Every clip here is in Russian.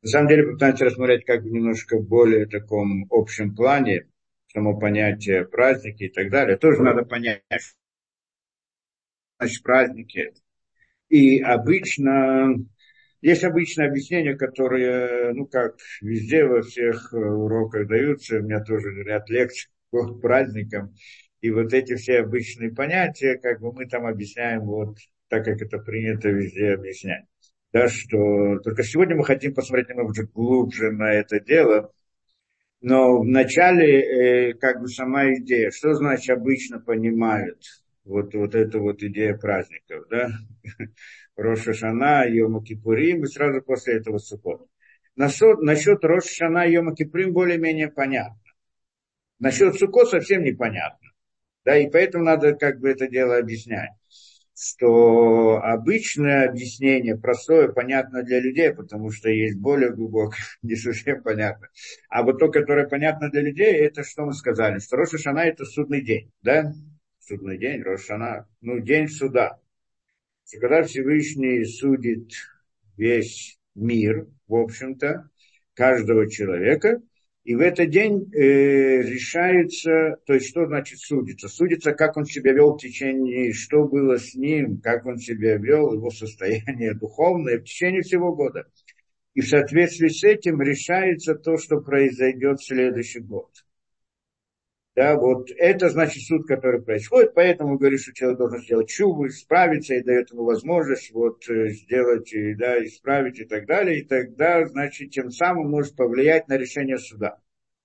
На самом деле пытаемся рассмотреть как бы немножко в более таком общем плане, само понятие праздники и так далее. Тоже надо понять, что значит праздники. И обычно, есть обычное объяснение, которое, ну как везде во всех уроках даются, у меня тоже ряд лекций по праздникам. И вот эти все обычные понятия, как бы мы там объясняем вот так, как это принято везде объяснять. Да, что только сегодня мы хотим посмотреть немного глубже на это дело. Но вначале, как бы сама идея, что значит обычно понимают вот эту вот идея праздников, да? Рош ха-Шана, Йом Кипурим, и сразу после этого Суккот. Насчет Рош ха-Шана и Йома Кипурим более-менее понятно. Насчет Суккот совсем непонятно. Да, и поэтому надо как бы это дело объяснять. Что обычное объяснение простое, понятно для людей, потому что есть более глубокое, не совсем понятно. А вот то, которое понятно для людей, это что мы сказали, что Рош ха-Шана это судный день, да? Судный день, Рош ха-Шана, ну, день суда. И когда Всевышний судит весь мир, в общем-то, каждого человека, и в этот день решается, то есть что значит судится? Судится, как он себя вел в течение, что было с ним, как он себя вел, его состояние духовное в течение всего года. И в соответствии с этим решается то, что произойдет в следующий год. Да, вот это значит суд, который происходит, поэтому говорю, что человек должен сделать чуву, исправиться, и дает ему возможность вот сделать, да, исправить и так далее, и тогда, значит, тем самым может повлиять на решение суда.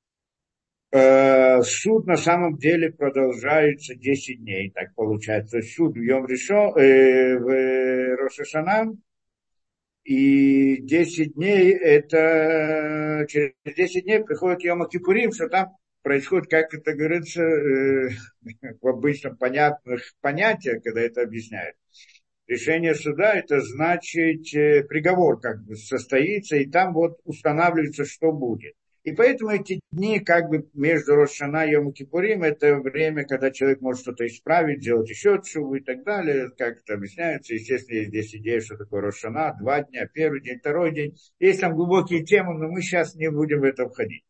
Суд на самом деле продолжается 10 дней, так получается. Суд в Йом Ришон, в Рош ха-Шана, и 10 дней, это через 10 дней приходит Йом Кипурим, что там происходит, как это говорится, в обычном понятных понятиях, когда это объясняют. Решение суда, это значит, приговор как бы состоится, и там вот устанавливается, что будет. И поэтому эти дни, как бы между Рош ха-Шана и Йом Кипурим, это время, когда человек может что-то исправить, делать еще чего и так далее, как это объясняется. Естественно, есть здесь идея, что такое Рош ха-Шана, 2 дня, первый день, второй день. Есть там глубокие темы, но мы сейчас не будем в это входить.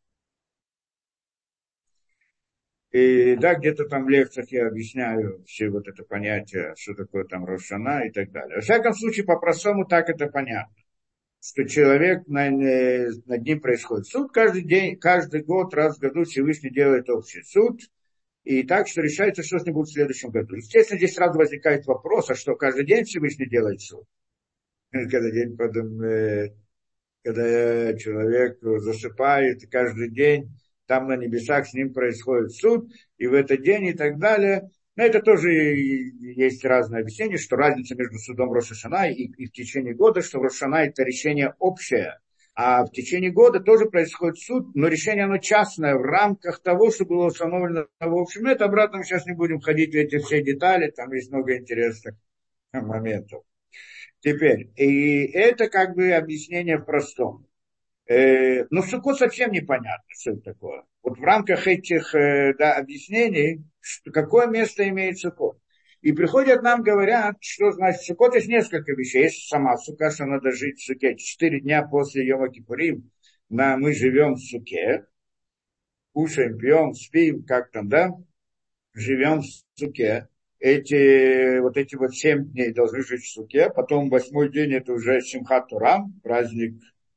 И да, где-то там в лекциях я объясняю все вот это понятие, что такое там Рош ха-Шана и так далее. Во всяком случае, по-простому так это понятно. Что человек, над ним происходит суд каждый день, каждый год, раз в году Всевышний делает общий суд, и так, что решается, что с ним будет в следующем году. Естественно, здесь сразу возникает вопрос, а что каждый день Всевышний делает суд? Когда день потом, когда человек засыпает, и каждый день там на небесах с ним происходит суд, и в этот день и так далее. Но это тоже есть разные объяснения, что разница между судом Рош ха-Шана и в течение года, что в Рош ха-Шана это решение общее, а в течение года тоже происходит суд, но решение оно частное в рамках того, что было установлено в общем. Но это обратно мы сейчас не будем ходить в эти все детали, там есть много интересных моментов. Теперь, и это как бы объяснение в простом. Но в Суккот совсем непонятно, что это такое. Вот в рамках этих да, объяснений, какое место имеет Суккот. И приходят нам, говорят, что значит Суккот. Есть несколько вещей. Есть сама Сука, что надо жить в Суке. 4 дня после Йома Кипурим мы живем в Суке. Кушаем, пьем, спим, как там, да? Живем в Суке. Эти вот 7 дней должны жить в Суке. Потом 8-й день это уже Симхат Тора, праздник.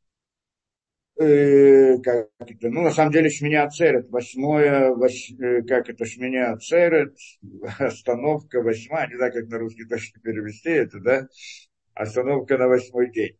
Как это, ну, на самом деле, Шмини Ацерет, как это, Шмини Ацерет, остановка 8, не знаю, как на русский точно перевести это, да, остановка на 8-й день.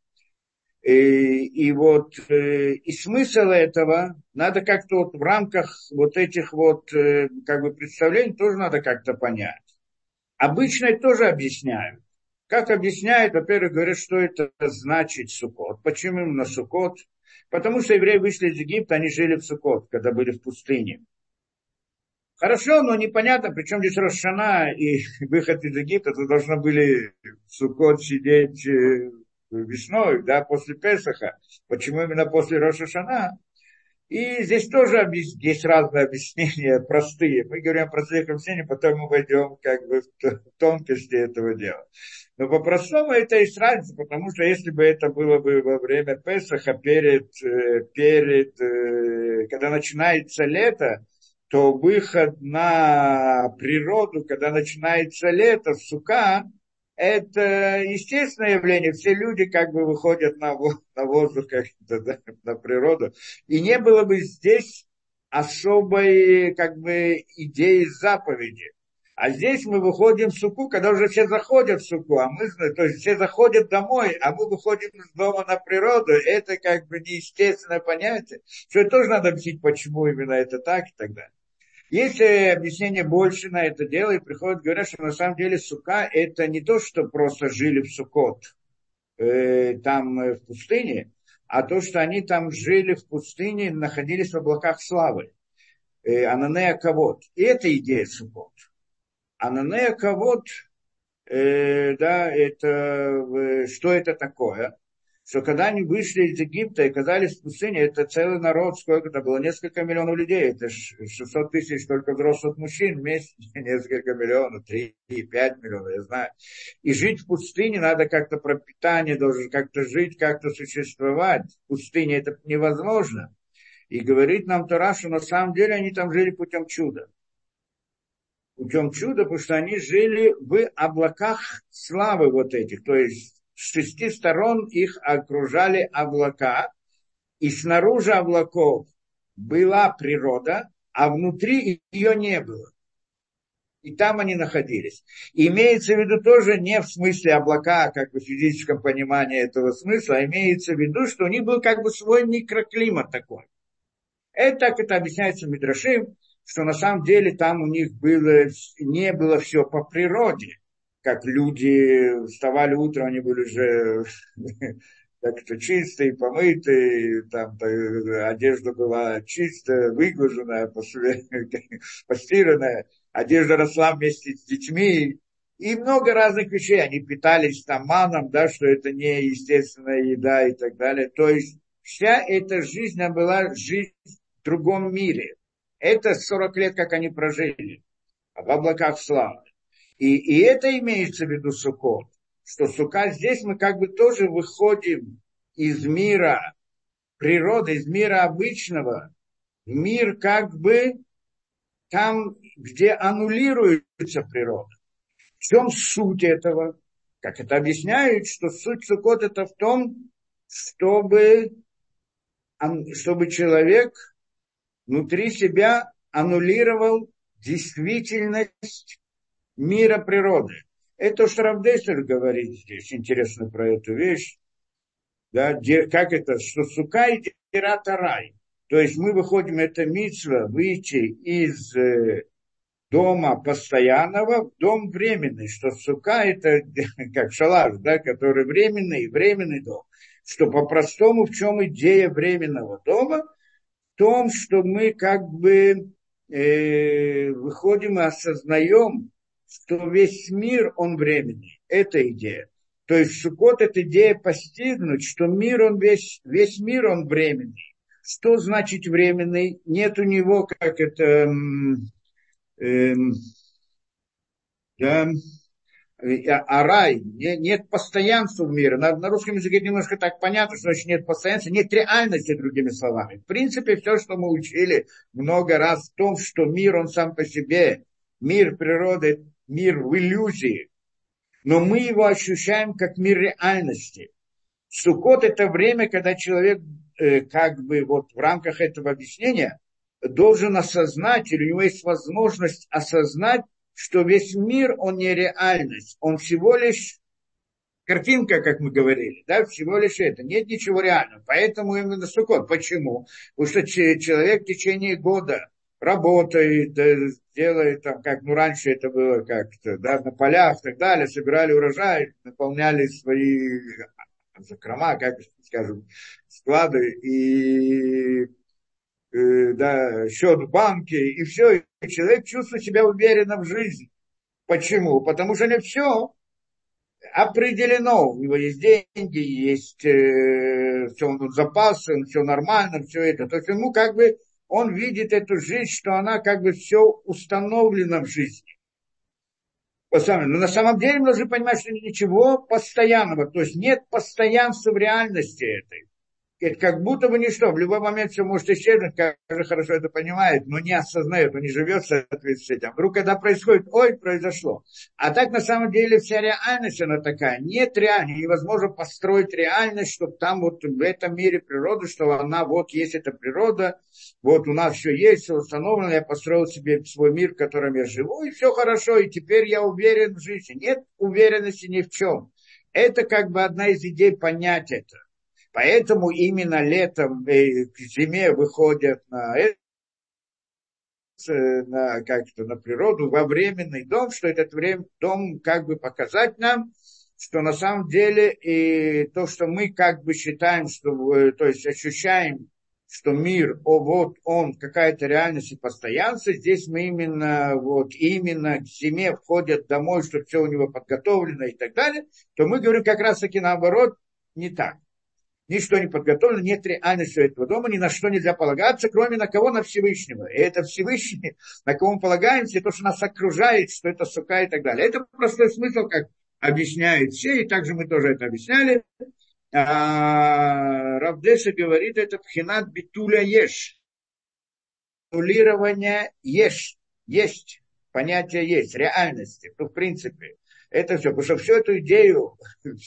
И смысл этого надо как-то вот в рамках вот этих вот, как бы, представлений тоже надо как-то понять. Обычно это тоже объясняют. Как объясняют, во-первых, говорят, что это значит Суккот. Почему именно Суккот? Потому что евреи вышли из Египта, они жили в Суккот, когда были в пустыне. Хорошо, но непонятно, причем здесь Рош ха-Шана и выход из Египта, то должны были в Суккот сидеть весной, да, после Песаха. Почему именно после Рош ха-Шана? И здесь тоже есть разные объяснения, простые. Мы говорим о простых объяснениях, потом мы войдем как бы в тонкости этого дела. Но по-простому это есть разница, потому что если бы это было бы во время Песаха, когда начинается лето, то выход на природу, когда начинается лето, сука, это естественное явление. Все люди как бы выходят на воздух, как-то, да, на природу. И не было бы здесь особой как бы идеи заповеди. А здесь мы выходим в суку, когда уже все заходят в суку, то есть все заходят домой, а мы выходим из дома на природу. Это как бы неестественное понятие. Что это тоже надо объяснить, почему именно это так и так далее. Есть объяснение больше на это дело, и приходят, говорят, что на самом деле сука это не то, что просто жили в Суккот, в пустыне, а то, что они там жили в пустыне, находились в облаках славы. Ананея Кавод. И это идея Суккот. Ананея Кавод, что это такое? Что когда они вышли из Египта и оказались в пустыне, это целый народ, сколько это было, несколько миллионов людей, это 600 тысяч только взрослых мужчин, вместе несколько миллионов, 3-5 миллионов, я знаю. И жить в пустыне надо как-то пропитание, должен как-то жить, как-то существовать. В пустыне это невозможно. И говорит нам Тора, что на самом деле они там жили путем чуда. Путем чуда, потому что они жили в облаках славы вот этих, то есть с 6 сторон их окружали облака, и снаружи облаков была природа, а внутри ее не было. И там они находились. И имеется в виду тоже не в смысле облака, как бы в физическом понимании этого смысла, а имеется в виду, что у них был как бы свой микроклимат такой. Это так это объясняется Мидрашим, что на самом деле там у них не было все по природе. Как люди вставали утром, они были уже как-то чистые, помытые, там одежда была чистая, выглаженная, постиранная, одежда росла вместе с детьми, и много разных вещей. Они питались там маном, да, что это не естественная еда и так далее. То есть вся эта жизнь, она была жизнь в другом мире. Это 40 лет, как они прожили в облаках славы. И это имеется в виду Суккот, что Сука здесь мы как бы тоже выходим из мира природы, из мира обычного, в мир как бы там, где аннулируется природа. В чем суть этого? Как это объясняют, что суть Суккот это в том, чтобы человек внутри себя аннулировал действительность мира природы. Это что Рав Дессер говорит здесь, интересно про эту вещь. Да, как это, что сука и дирата рай. То есть мы выходим, это мицва, выйти из дома постоянного в дом временный. Что сука это как шалаш, да, который временный дом. Что по-простому в чем идея временного дома? В том, что мы как бы выходим и осознаем, что весь мир, он временный. Это идея. То есть Суккот это идея постигнуть, что мир, он весь мир, он временный. Что значит временный? Нет у него, как это, да, рай, нет постоянства в мире. На русском языке немножко так понятно, что значит нет постоянства, нет реальности, другими словами. В принципе, все, что мы учили много раз в том, что мир, он сам по себе, мир природы, мир в иллюзии. Но мы его ощущаем как мир реальности. Суккот это время, когда человек как бы вот в рамках этого объяснения должен осознать, или у него есть возможность осознать, что весь мир, он не реальность, он всего лишь картинка, как мы говорили, да, всего лишь это, нет ничего реального. Поэтому именно Суккот. Почему? Потому что человек в течение года работает, делает там, как, раньше это было как-то, да, на полях и так далее, собирали урожай, наполняли свои закрома, как скажем, склады, и счет в банке, и все, и человек чувствует себя уверенно в жизни. Почему? Потому что не все определено. У него есть деньги, есть все, запасы, все нормально, все это. То есть ему как бы, он видит эту жизнь, что она как бы все установлена в жизни. Но на самом деле мы должны понимать, что ничего постоянного, то есть нет постоянства в реальности этой. Это как будто бы ничто. В любой момент все может исчезнуть, каждый хорошо это понимает, но не осознает, он не живет в соответствии с этим. Вдруг, когда происходит, ой, произошло. А так, на самом деле, вся реальность, она такая. Нет реальности, невозможно построить реальность, чтобы там вот в этом мире природы, что она, вот есть эта природа, вот у нас все есть, все установлено, я построил себе свой мир, в котором я живу, и все хорошо, и теперь я уверен в жизни. Нет уверенности ни в чем. Это как бы одна из идей понять это. Поэтому именно летом к зиме выходят на природу, во временный дом, что этот дом как бы показать нам, что на самом деле и то, что мы как бы считаем, что, то есть ощущаем, что мир, вот он, какая-то реальность и постоянство, здесь мы именно к зиме входят домой, что все у него подготовлено и так далее, то мы говорим как раз-таки наоборот, не так. Ничто не подготовлено, нет реальности этого дома, ни на что нельзя полагаться, кроме на кого? На Всевышнего. И это Всевышний, на кого мы полагаемся, и то, что нас окружает, что это сука и так далее. Это простой смысл, как объясняют все, и также мы тоже это объясняли. Рав Деша говорит, это пхинат битуля еш. Аннулирование еш. Есть. Понятие есть. Реальности. То, в принципе, это все. Потому что всю эту идею,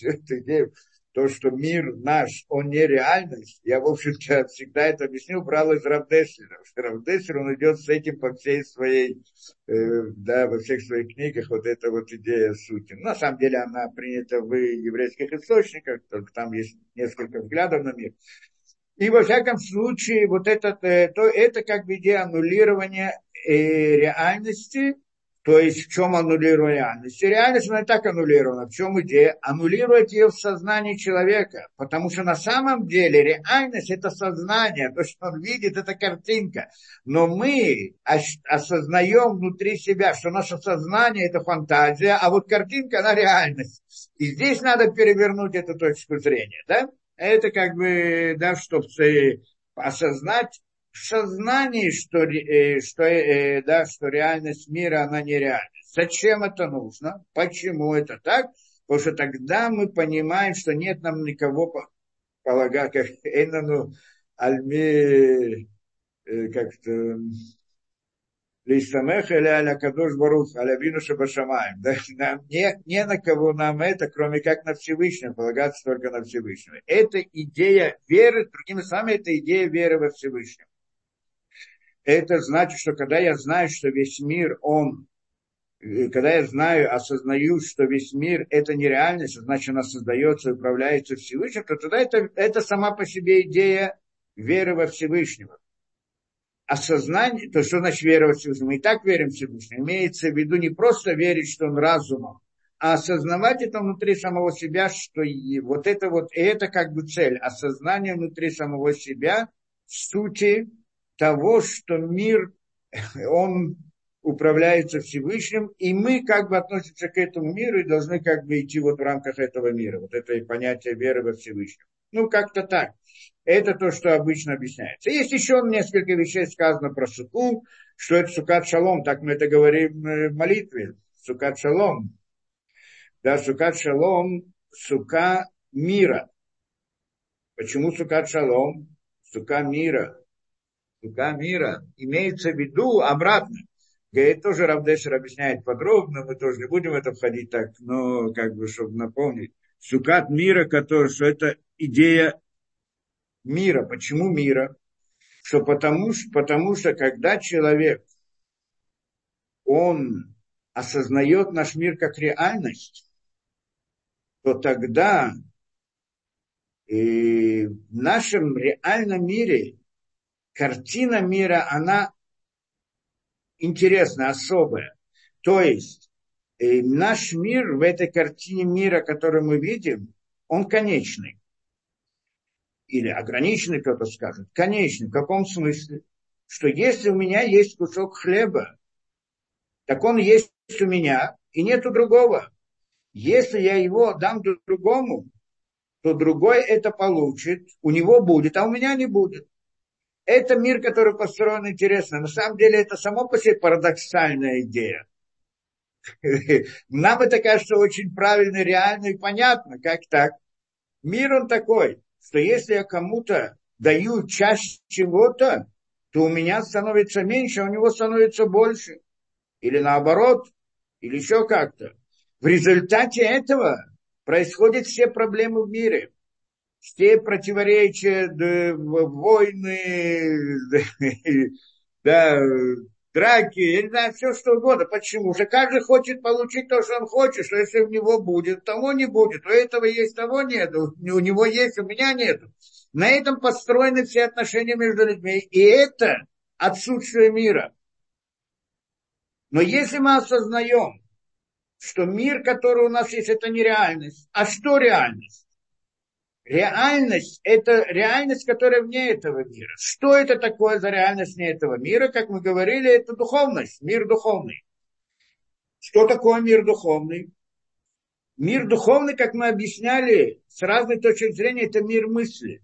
то, что мир наш, он не реальность, я, в общем-то, всегда это объяснил, брал из Рав Деслера. Рав Деслер, он идет с этим по всей своей, во всех своих книгах, вот эта вот идея сути. На самом деле она принята в еврейских источниках, только там есть несколько взглядов на мир. И во всяком случае, вот это как бы идея аннулирования реальности. То есть в чем аннулирование реальности? Реальность, она и так аннулирована. В чем идея? Аннулировать ее в сознании человека. Потому что на самом деле реальность – это сознание. То, что он видит, это картинка. Но мы осознаем внутри себя, что наше сознание – это фантазия, а вот картинка – она реальность. И здесь надо перевернуть эту точку зрения. Да? Это как бы, да, чтобы осознать, в сознании, что реальность мира, она нереальность. Зачем это нужно? Почему это так? Потому что тогда мы понимаем, что нет нам никого полагать, как Эйнану Альми, как-то Листамех или Аля Кадош Барух, Аля Винуша Башамаем. Нам не на кого нам это, кроме как на Всевышнего, полагаться только на Всевышнего. Это идея веры, другими словами, это идея веры во Всевышнего. Это значит, что когда я знаю, что весь мир, когда я знаю, осознаю, что весь мир это не реальность, значит, она создается и управляется Всевышним, то тогда это сама по себе идея веры во Всевышнего. Осознание, то что значит вера во Всевышнего? Мы и так верим в Всевышнего. Имеется в виду не просто верить, что он разумом, а осознавать это внутри самого себя, что и это как бы цель. Осознание внутри самого себя сути того, что мир, он управляется Всевышним, и мы как бы относимся к этому миру и должны как бы идти вот в рамках этого мира. Вот это и понятие веры во Всевышнего. Ну, как-то так. Это то, что обычно объясняется. Есть еще несколько вещей сказано про суку, что это сукат шалом, так мы это говорим в молитве. Сукат шалом. Да, сукат шалом, сука мира. Почему сукат шалом? Сука мира. Сука мира. Имеется в виду обратно. Это тоже Рав Дешер объясняет подробно, мы тоже не будем в это входить так, но как бы, чтобы напомнить. Сукат мира, что это идея мира. Почему мира? Потому что когда человек, он осознает наш мир как реальность, то тогда в нашем реальном мире картина мира, она интересная, особая. То есть наш мир в этой картине мира, которую мы видим, он конечный. Или ограниченный, кто-то скажет. Конечный. В каком смысле? Что если у меня есть кусок хлеба, так он есть у меня, и нету другого. Если я его дам другому, то другой это получит, у него будет, а у меня не будет. Это мир, который построен интересно. На самом деле это само по себе парадоксальная идея. Нам это кажется очень правильно, реально и понятно. Как так? Мир он такой, что если я кому-то даю часть чего-то, то у меня становится меньше, а у него становится больше. Или наоборот, или еще как-то. В результате этого происходят все проблемы в мире. Все противоречия, да, войны, да, драки, я не знаю, все что угодно. Почему? Уже каждый хочет получить то, что он хочет, что если у него будет, того не будет, у этого есть, того нет, у него есть, у меня нет. На этом построены все отношения между людьми. И это отсутствие мира. Но если мы осознаем, что мир, который у нас есть, это не реальность. А что реальность? Реальность – это реальность, которая вне этого мира. Что это такое за реальность вне этого мира? Как мы говорили, это духовность, мир духовный. Что такое мир духовный? Мир духовный, как мы объясняли, с разной точки зрения, это мир мысли.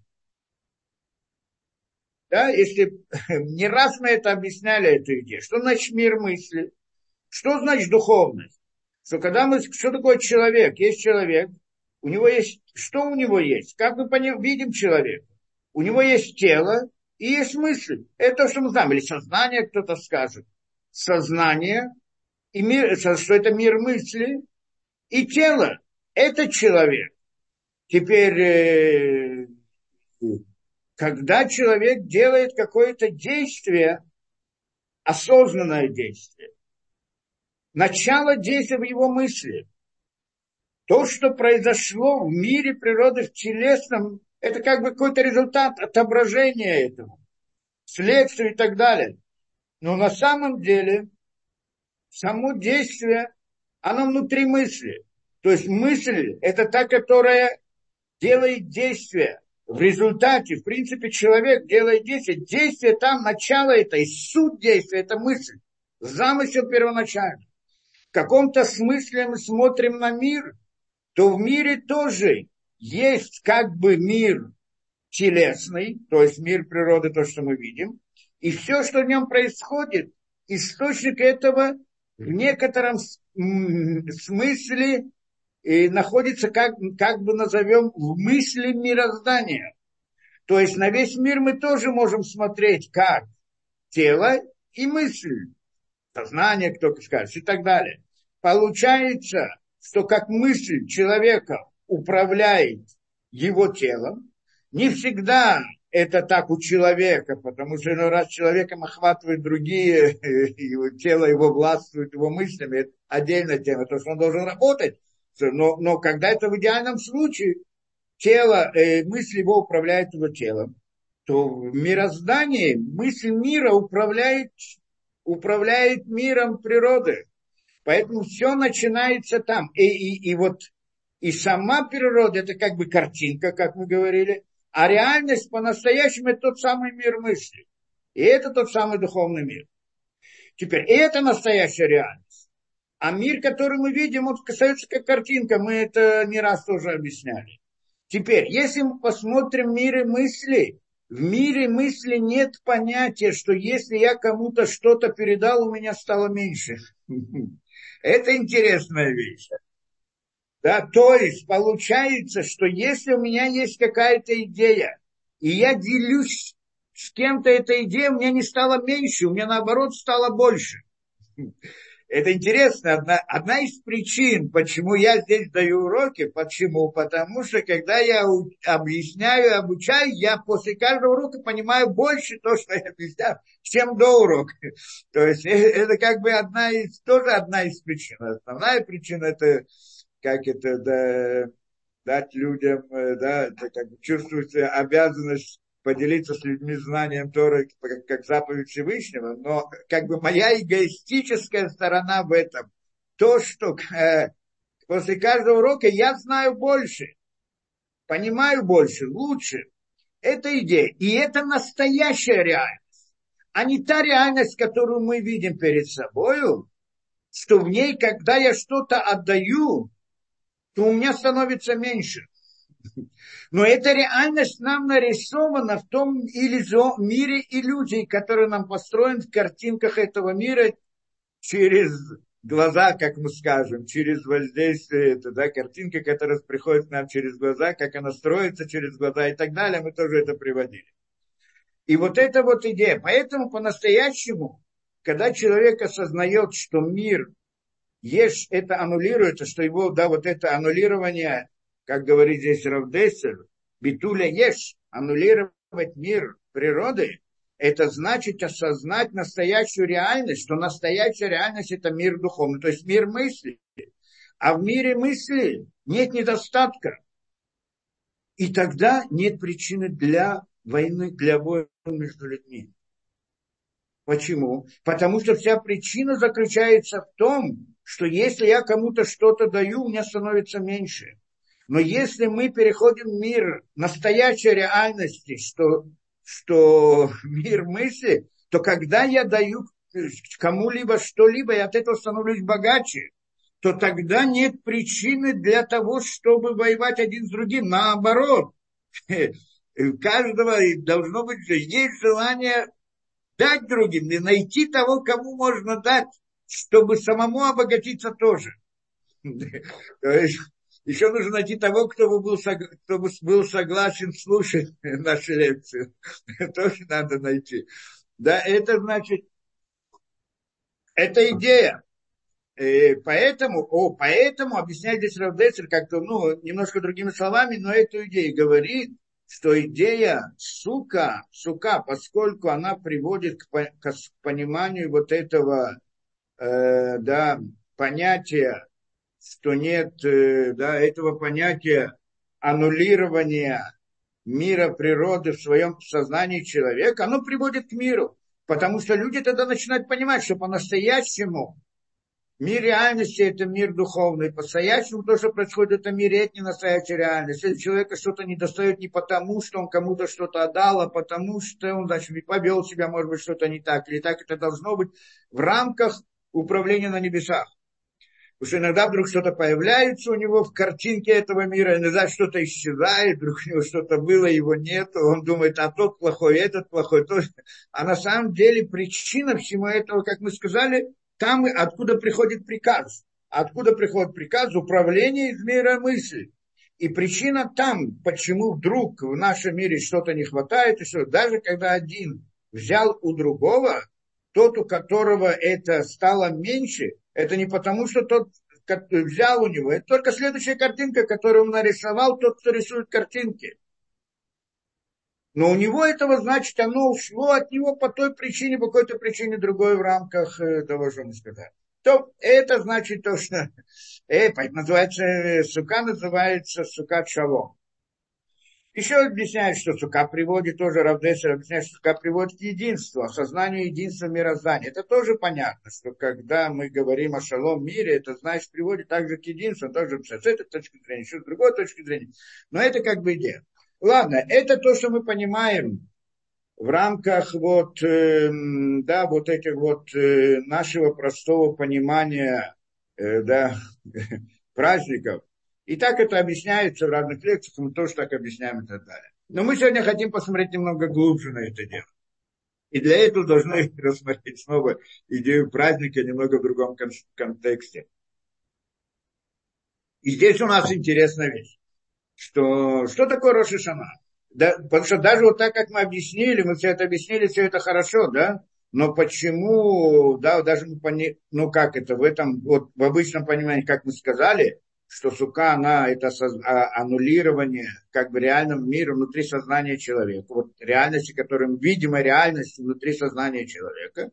Да, если не раз мы это объясняли, эту идею. Что значит мир мысли? Что значит духовность? Что такое человек? Есть человек, у него есть, что у него есть? Как мы видим человека? У него есть тело и есть мысль. Это то, что мы знаем. Или сознание, кто-то скажет. Сознание, и мир, что это мир мысли, и тело. Это человек. Теперь, когда человек делает какое-то действие, осознанное действие, начало действия в его мысли. То, что произошло в мире природы, в телесном, это как бы какой-то результат отображения этого, следствия и так далее. Но на самом деле, само действие, оно внутри мысли. То есть мысль – это та, которая делает действие. В результате, в принципе, человек делает действие. Действие там, начало это, и суть действия – это мысль. Замысел первоначальный. В каком-то смысле мы смотрим на мир, то в мире тоже есть как бы мир телесный, то есть мир природы, то, что мы видим, и все, что в нем происходит, источник этого в некотором смысле находится, как бы назовем, в мысли мироздания. То есть на весь мир мы тоже можем смотреть как тело и мысль, сознание, кто скажет, и так далее. Получается, что как мысль человека управляет его телом, не всегда это так у человека, потому что иной раз человеком охватывают другие, его тело его властвует его мыслями, это отдельная тема, то, что он должен работать, но когда это в идеальном случае, тело, мысль его управляет его телом, то в мироздании мысль мира управляет миром природы. Поэтому все начинается там. И сама природа, это как бы картинка, как мы говорили, а реальность по-настоящему это тот самый мир мысли. И это тот самый духовный мир. Теперь, и это настоящая реальность. А мир, который мы видим, он касается как картинка, мы это не раз тоже объясняли. Теперь, если мы посмотрим мир мысли, в мире мысли нет понятия, что если я кому-то что-то передал, у меня стало меньше. Это интересная вещь. Да, то есть получается, что если у меня есть какая-то идея, и я делюсь с кем-то этой идеей, у меня не стало меньше, у меня наоборот стало больше. Это интересно, одна из причин, почему я здесь даю уроки. Почему? Потому что когда я объясняю, обучаю, я после каждого урока понимаю больше то, что я объясняю, чем до урока. То есть это как бы тоже одна из причин. Основная причина это как это дать людям, да, это как бы чувствовать обязанность поделиться с людьми знанием Торы, как заповедь Всевышнего, но как бы моя эгоистическая сторона в этом, то, что после каждого урока я знаю больше, понимаю больше, лучше, это идея, и это настоящая реальность, а не та реальность, которую мы видим перед собой, что в ней, когда я что-то отдаю, то у меня становится меньше. Но эта реальность нам нарисована в том мире иллюзий, который нам построен в картинках этого мира через глаза, как мы скажем, через воздействие, это, да, картинка, которая приходит к нам через глаза, как она строится через глаза и так далее, мы тоже это приводили. И вот эта вот идея. Поэтому по-настоящему, когда человек осознает, что мир есть, это аннулируется, что его, да, вот это аннулирование, как говорит здесь Равдессер, битуля ешь, аннулировать мир природы, это значит осознать настоящую реальность, что настоящая реальность – это мир духовный, то есть мир мысли. А в мире мысли нет недостатка. И тогда нет причины для войны, для войн между людьми. Почему? Потому что вся причина заключается в том, что если я кому-то что-то даю, у меня становится меньше. Но если мы переходим в мир настоящей реальности, что мир мысли, то когда я даю кому-либо что-либо, я от этого становлюсь богаче, то тогда нет причины для того, чтобы воевать один с другим. Наоборот, у каждого должно быть, есть желание дать другим, и найти того, кому можно дать, чтобы самому обогатиться тоже. То есть, еще нужно найти того, кто бы был согласен слушать наши лекции. Тоже надо найти. Да, это значит, это идея. Поэтому объясняет здесь Равдессер как-то, немножко другими словами, но эту идею говорит, что идея сука, поскольку она приводит к пониманию вот этого, понятия, что нет, этого понятия аннулирования мира природы в своем сознании человека, оно приводит к миру. Потому что люди тогда начинают понимать, что по-настоящему мир реальности – это мир духовный. По-настоящему то, что происходит в этом мире, это не настоящая реальность. Если человека что-то недостает не потому, что он кому-то что-то отдал, а потому что он, значит, повел себя, может быть, что-то не так. Или так это должно быть в рамках управления на небесах. Потому что иногда вдруг что-то появляется у него в картинке этого мира, иногда что-то исчезает, вдруг у него что-то было, его нету, он думает, а тот плохой, этот плохой. А на самом деле причина всему этого, как мы сказали, там, откуда приходит приказ. Откуда приходит приказ? Управление из мира мысли. И причина там, почему вдруг в нашем мире что-то не хватает, и что даже когда один взял у другого, тот, у которого это стало меньше, это не потому, что тот взял у него. Это только следующая картинка, которую он нарисовал, тот, кто рисует картинки. Но у него этого, значит, оно ушло от него по той причине, по какой-то причине другой в рамках того, что мы сказали. То это значит то, что называется сука шалом. Еще объясняет, что сука приводит, тоже Равдессер объясняет, что сука приводит к единству, осознанию единства мироздания. Это тоже понятно, что когда мы говорим о шалом мире, это значит приводит также к единству, тоже с этой точки зрения, еще с другой точки зрения. Но это как бы идея. Ладно, это то, что мы понимаем в рамках нашего простого понимания праздников. И так это объясняется в разных лекциях, мы тоже так объясняем и так далее. Но мы сегодня хотим посмотреть немного глубже на это дело. И для этого должны рассмотреть снова идею праздника немного в другом контексте. И здесь у нас интересная вещь. Что такое Рош ха-Шана? Да, потому что даже вот так, как мы все это объяснили, все это хорошо, да? Но почему, даже как это, в обычном понимании, как мы сказали, что сука, это аннулирование, как бы реального мира внутри сознания человека. Вот реальности, которым, видимой реальности внутри сознания человека.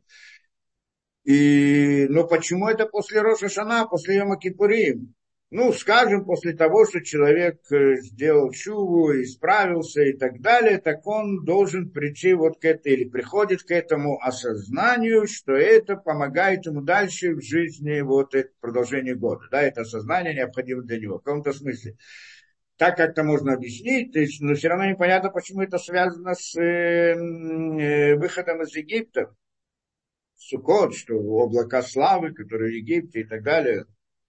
Но почему это после Рош ха-Шана, после Йома Кипурим? Скажем, после того, что человек сделал чуву, исправился и так далее, так он должен прийти вот к этой, или приходит к этому осознанию, что это помогает ему дальше в жизни, продолжение года. Да, это осознание необходимо для него, в каком-то смысле. Так как-то можно объяснить, но все равно непонятно, почему это связано с выходом из Египта. Суккот, что облака славы, которые в Египте и так далее.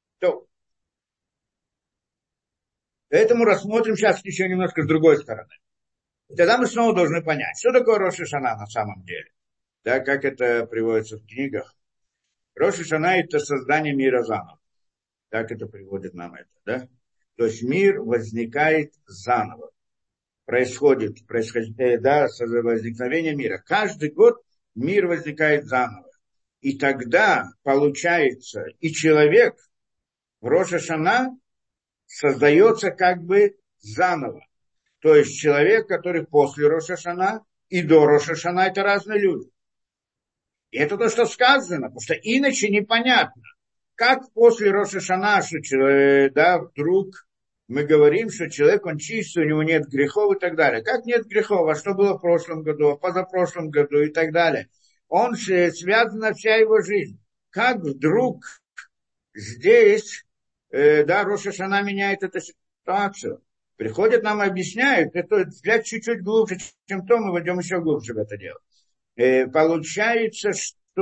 Поэтому рассмотрим сейчас еще немножко с другой стороны. И тогда мы снова должны понять, что такое Рош ха-Шана на самом деле. Да, как это приводится в книгах. Рош ха-Шана – это создание мира заново. Так это приводит нам это, да? То есть мир возникает заново. Происходит да, возникновение мира. Каждый год мир возникает заново. И тогда получается, и человек в Рош ха-Шана создается как бы заново. То есть человек, который после Рош ха-Шана и до Рош ха-Шана – это разные люди. И это то, что сказано, потому что иначе непонятно. Как после Рош ха-Шана, да, вдруг мы говорим, что человек, он чистый, у него нет грехов и так далее. Как нет грехов? А что было в прошлом году, позапрошлом году и так далее? Он связана вся его жизнь. Как вдруг здесь, да, Рош ха-Шана меняет эту ситуацию? Приходят нам и объясняют, это взгляд чуть-чуть глубже, чем то, мы войдем еще глубже в это дело. Получается,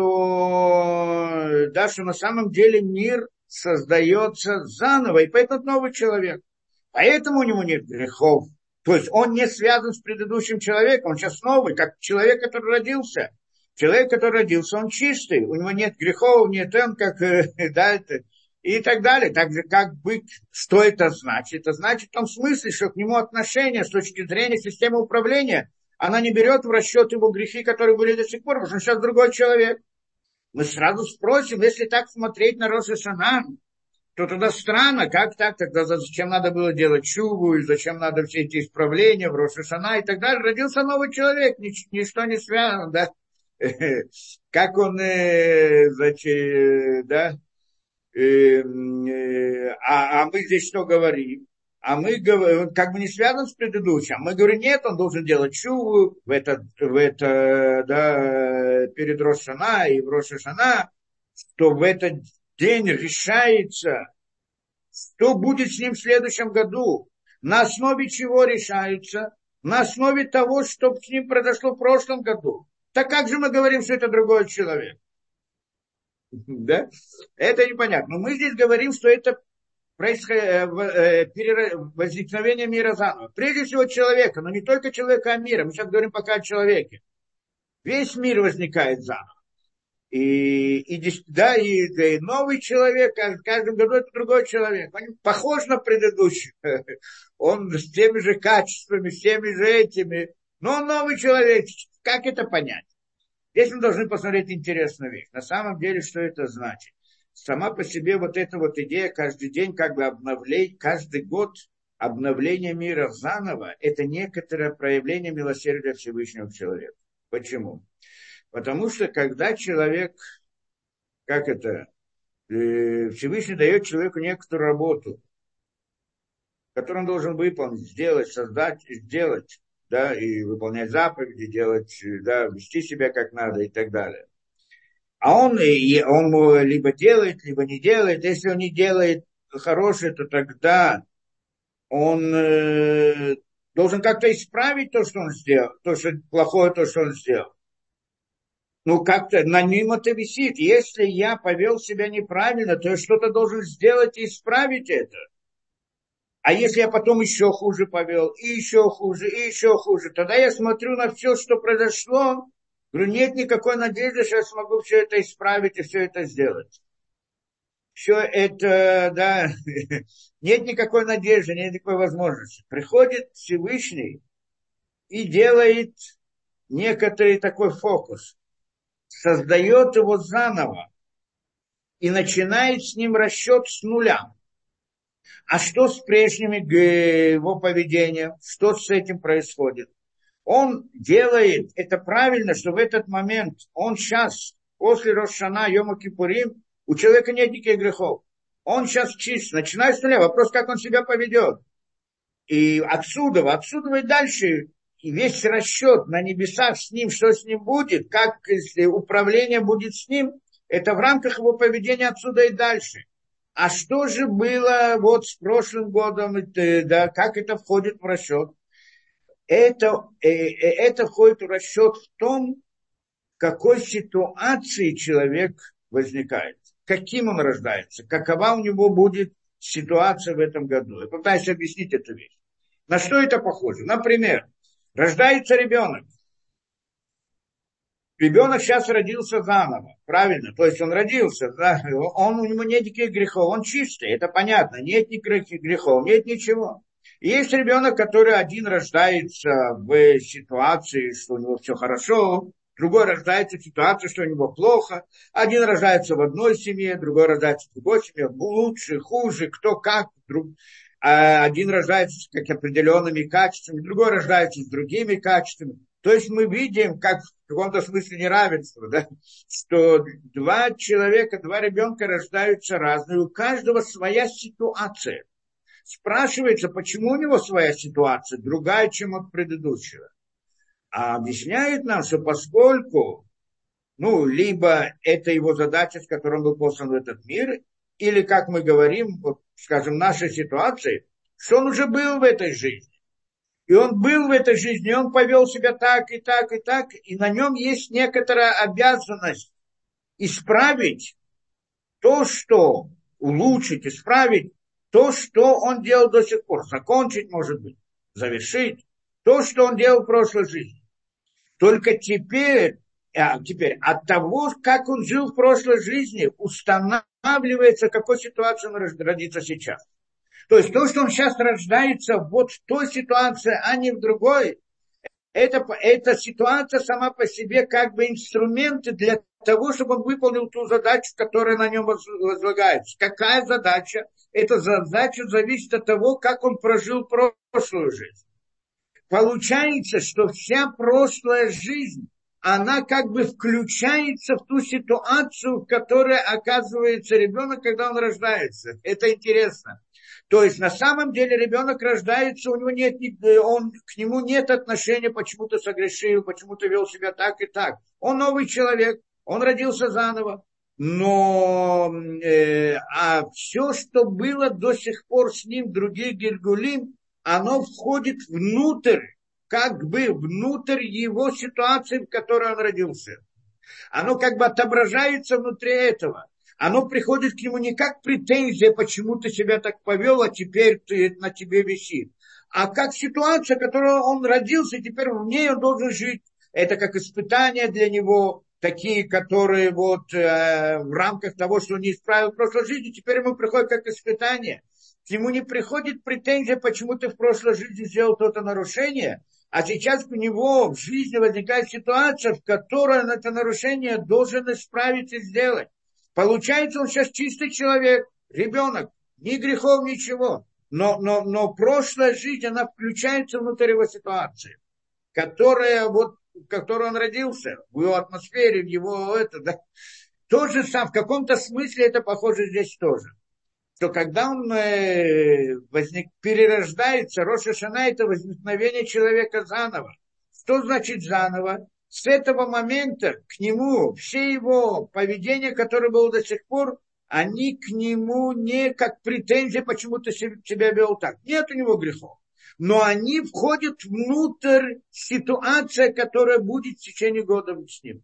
что, да, что на самом деле мир создается заново, и поэтому новый человек. Поэтому у него нет грехов. То есть он не связан с предыдущим человеком, он сейчас новый, как человек, который родился. Человек, который родился, он чистый, у него нет грехов, нет он, как, да, это, и так далее. Так же, как быть, что это значит? Это значит в том смысле, что к нему отношение с точки зрения системы управления, она не берет в расчет его грехи, которые были до сих пор, потому что он сейчас другой человек. Мы сразу спросим, если так смотреть на Рош ха-Шана, то тогда странно, как так, тогда зачем надо было делать чуву, и зачем надо все эти исправления в Рош ха-Шана и так далее. Родился новый человек, ничто не связано, да. Как он, значит, да, а мы здесь что говорим? А мы говорим, как бы не связан с предыдущим. Мы говорим, нет, он должен делать чуву в это да, перед Рош ха-Шана и в Рош ха-Шана, что в этот день решается, что будет с ним в следующем году. На основе чего решается? На основе того, что с ним произошло в прошлом году. Так как же мы говорим, что это другой человек? Да? Это непонятно. Но мы здесь говорим, что это возникновение мира заново. Прежде всего человека, но не только человека, а мира. Мы сейчас говорим пока о человеке. Весь мир возникает заново. Да, и новый человек, в каждом году это другой человек. Он похож на предыдущий. Он с теми же качествами, с теми же этими. Но он новый человек. Как это понять? Здесь мы должны посмотреть интересную вещь. На самом деле, что это значит? Сама по себе вот эта вот идея каждый день как бы обновлять, каждый год обновление мира заново, это некоторое проявление милосердия Всевышнего к человеку. Почему? Потому что когда человек, Всевышний дает человеку некоторую работу, которую он должен выполнить, сделать, создать, сделать, да, и выполнять заповеди, делать, да, вести себя как надо и так далее. А он либо делает, либо не делает. Если он не делает хорошее, то тогда он должен как-то исправить то, что он сделал, то, что плохое, то, что он сделал. Ну, как-то на нем это висит. Если я повел себя неправильно, то я что-то должен сделать и исправить это. А если я потом еще хуже повел, и еще хуже, тогда я смотрю на все, что произошло, говорю, нет никакой надежды, что я смогу все это исправить и все это сделать. Все это, да, нет никакой надежды, нет никакой возможности. Приходит Всевышний и делает некоторый такой фокус. Создает его заново и начинает с ним расчет с нуля. А что с прежним его поведением? Что с этим происходит? Он делает это правильно, что в этот момент, он сейчас, после Рош ха-Шана, Йома Кипурим, у человека нет никаких грехов. Он сейчас чист, начинает с нуля. Вопрос, как он себя поведет. И отсюда и дальше и весь расчет на небесах с ним, что с ним будет, как если управление будет с ним, это в рамках его поведения отсюда и дальше. А что же было вот с прошлым годом, да, как это входит в расчет? Это входит в расчет в том, в какой ситуации человек возникает, каким он рождается, какова у него будет ситуация в этом году. Я пытаюсь объяснить эту вещь. На что это похоже? Например, рождается ребенок. Ребенок сейчас родился заново, правильно? То есть он родился, да? У него нет никаких грехов, он чистый, это понятно, нет никаких грехов, нет ничего. И есть ребенок, который один рождается в ситуации, что у него все хорошо, другой рождается в ситуации, что у него плохо. Один рождается в одной семье, другой рождается в другой семье, лучше, хуже, кто как. Один рождается с как определенными качествами, другой рождается с другими качествами. То есть мы видим, как в каком-то смысле неравенство, да? Что два человека, два ребенка рождаются разные, у каждого своя ситуация. Спрашивается, почему у него своя ситуация, другая, чем от предыдущего. А объясняет нам, что поскольку, либо это его задача, с которой он был послан в этот мир, или, как мы говорим, вот, скажем, нашей ситуации, что он уже был в этой жизни. И он был в этой жизни, и он повел себя так, и так, и так, и на нем есть некоторая обязанность исправить то, что улучшить, исправить то, что он делал до сих пор, закончить, может быть, завершить то, что он делал в прошлой жизни. Только теперь от того, как он жил в прошлой жизни, устанавливается, в какой ситуации он родится сейчас. То есть то, что он сейчас рождается вот в той ситуации, а не в другой, эта ситуация сама по себе как бы инструменты для того, чтобы он выполнил ту задачу, которая на нем возлагается. Какая задача? Эта задача зависит от того, как он прожил прошлую жизнь. Получается, что вся прошлая жизнь, она как бы включается в ту ситуацию, в которой оказывается ребенок, когда он рождается. Это интересно. То есть на самом деле ребенок рождается, у него к нему нет отношения, почему ты согрешил, почему ты вел себя так и так. Он новый человек, он родился заново. Но все, что было до сих пор с ним, других Гильгулим, оно входит внутрь, как бы внутрь его ситуации, в которой он родился. Оно как бы отображается внутри этого. Оно приходит к нему не как претензия, почему ты себя так повел, а теперь на тебе висит. А как ситуация, в которой он родился, и теперь в ней он должен жить. Это как испытания для него, такие, которые в рамках того, что он не исправил в прошлой жизни, теперь ему приходит как испытание. К нему не приходит претензия, почему ты в прошлой жизни сделал то-то нарушение, а сейчас у него в жизни возникает ситуация, в которой он это нарушение должен исправить и сделать. Получается, он сейчас чистый человек, ребенок, ни грехов, ничего. Но прошлая жизнь, она включается внутрь его ситуации, в которой он родился, в его атмосфере, в его да. То же самое, в каком-то смысле это похоже здесь тоже. Что когда он перерождается, Рош ха-Шана – это возникновение человека заново. Что значит заново? С этого момента к нему все его поведения, которые было до сих пор, они к нему не как претензия, почему ты себя вел так. Нет у него грехов. Но они входят внутрь ситуации, которая будет в течение года с ним.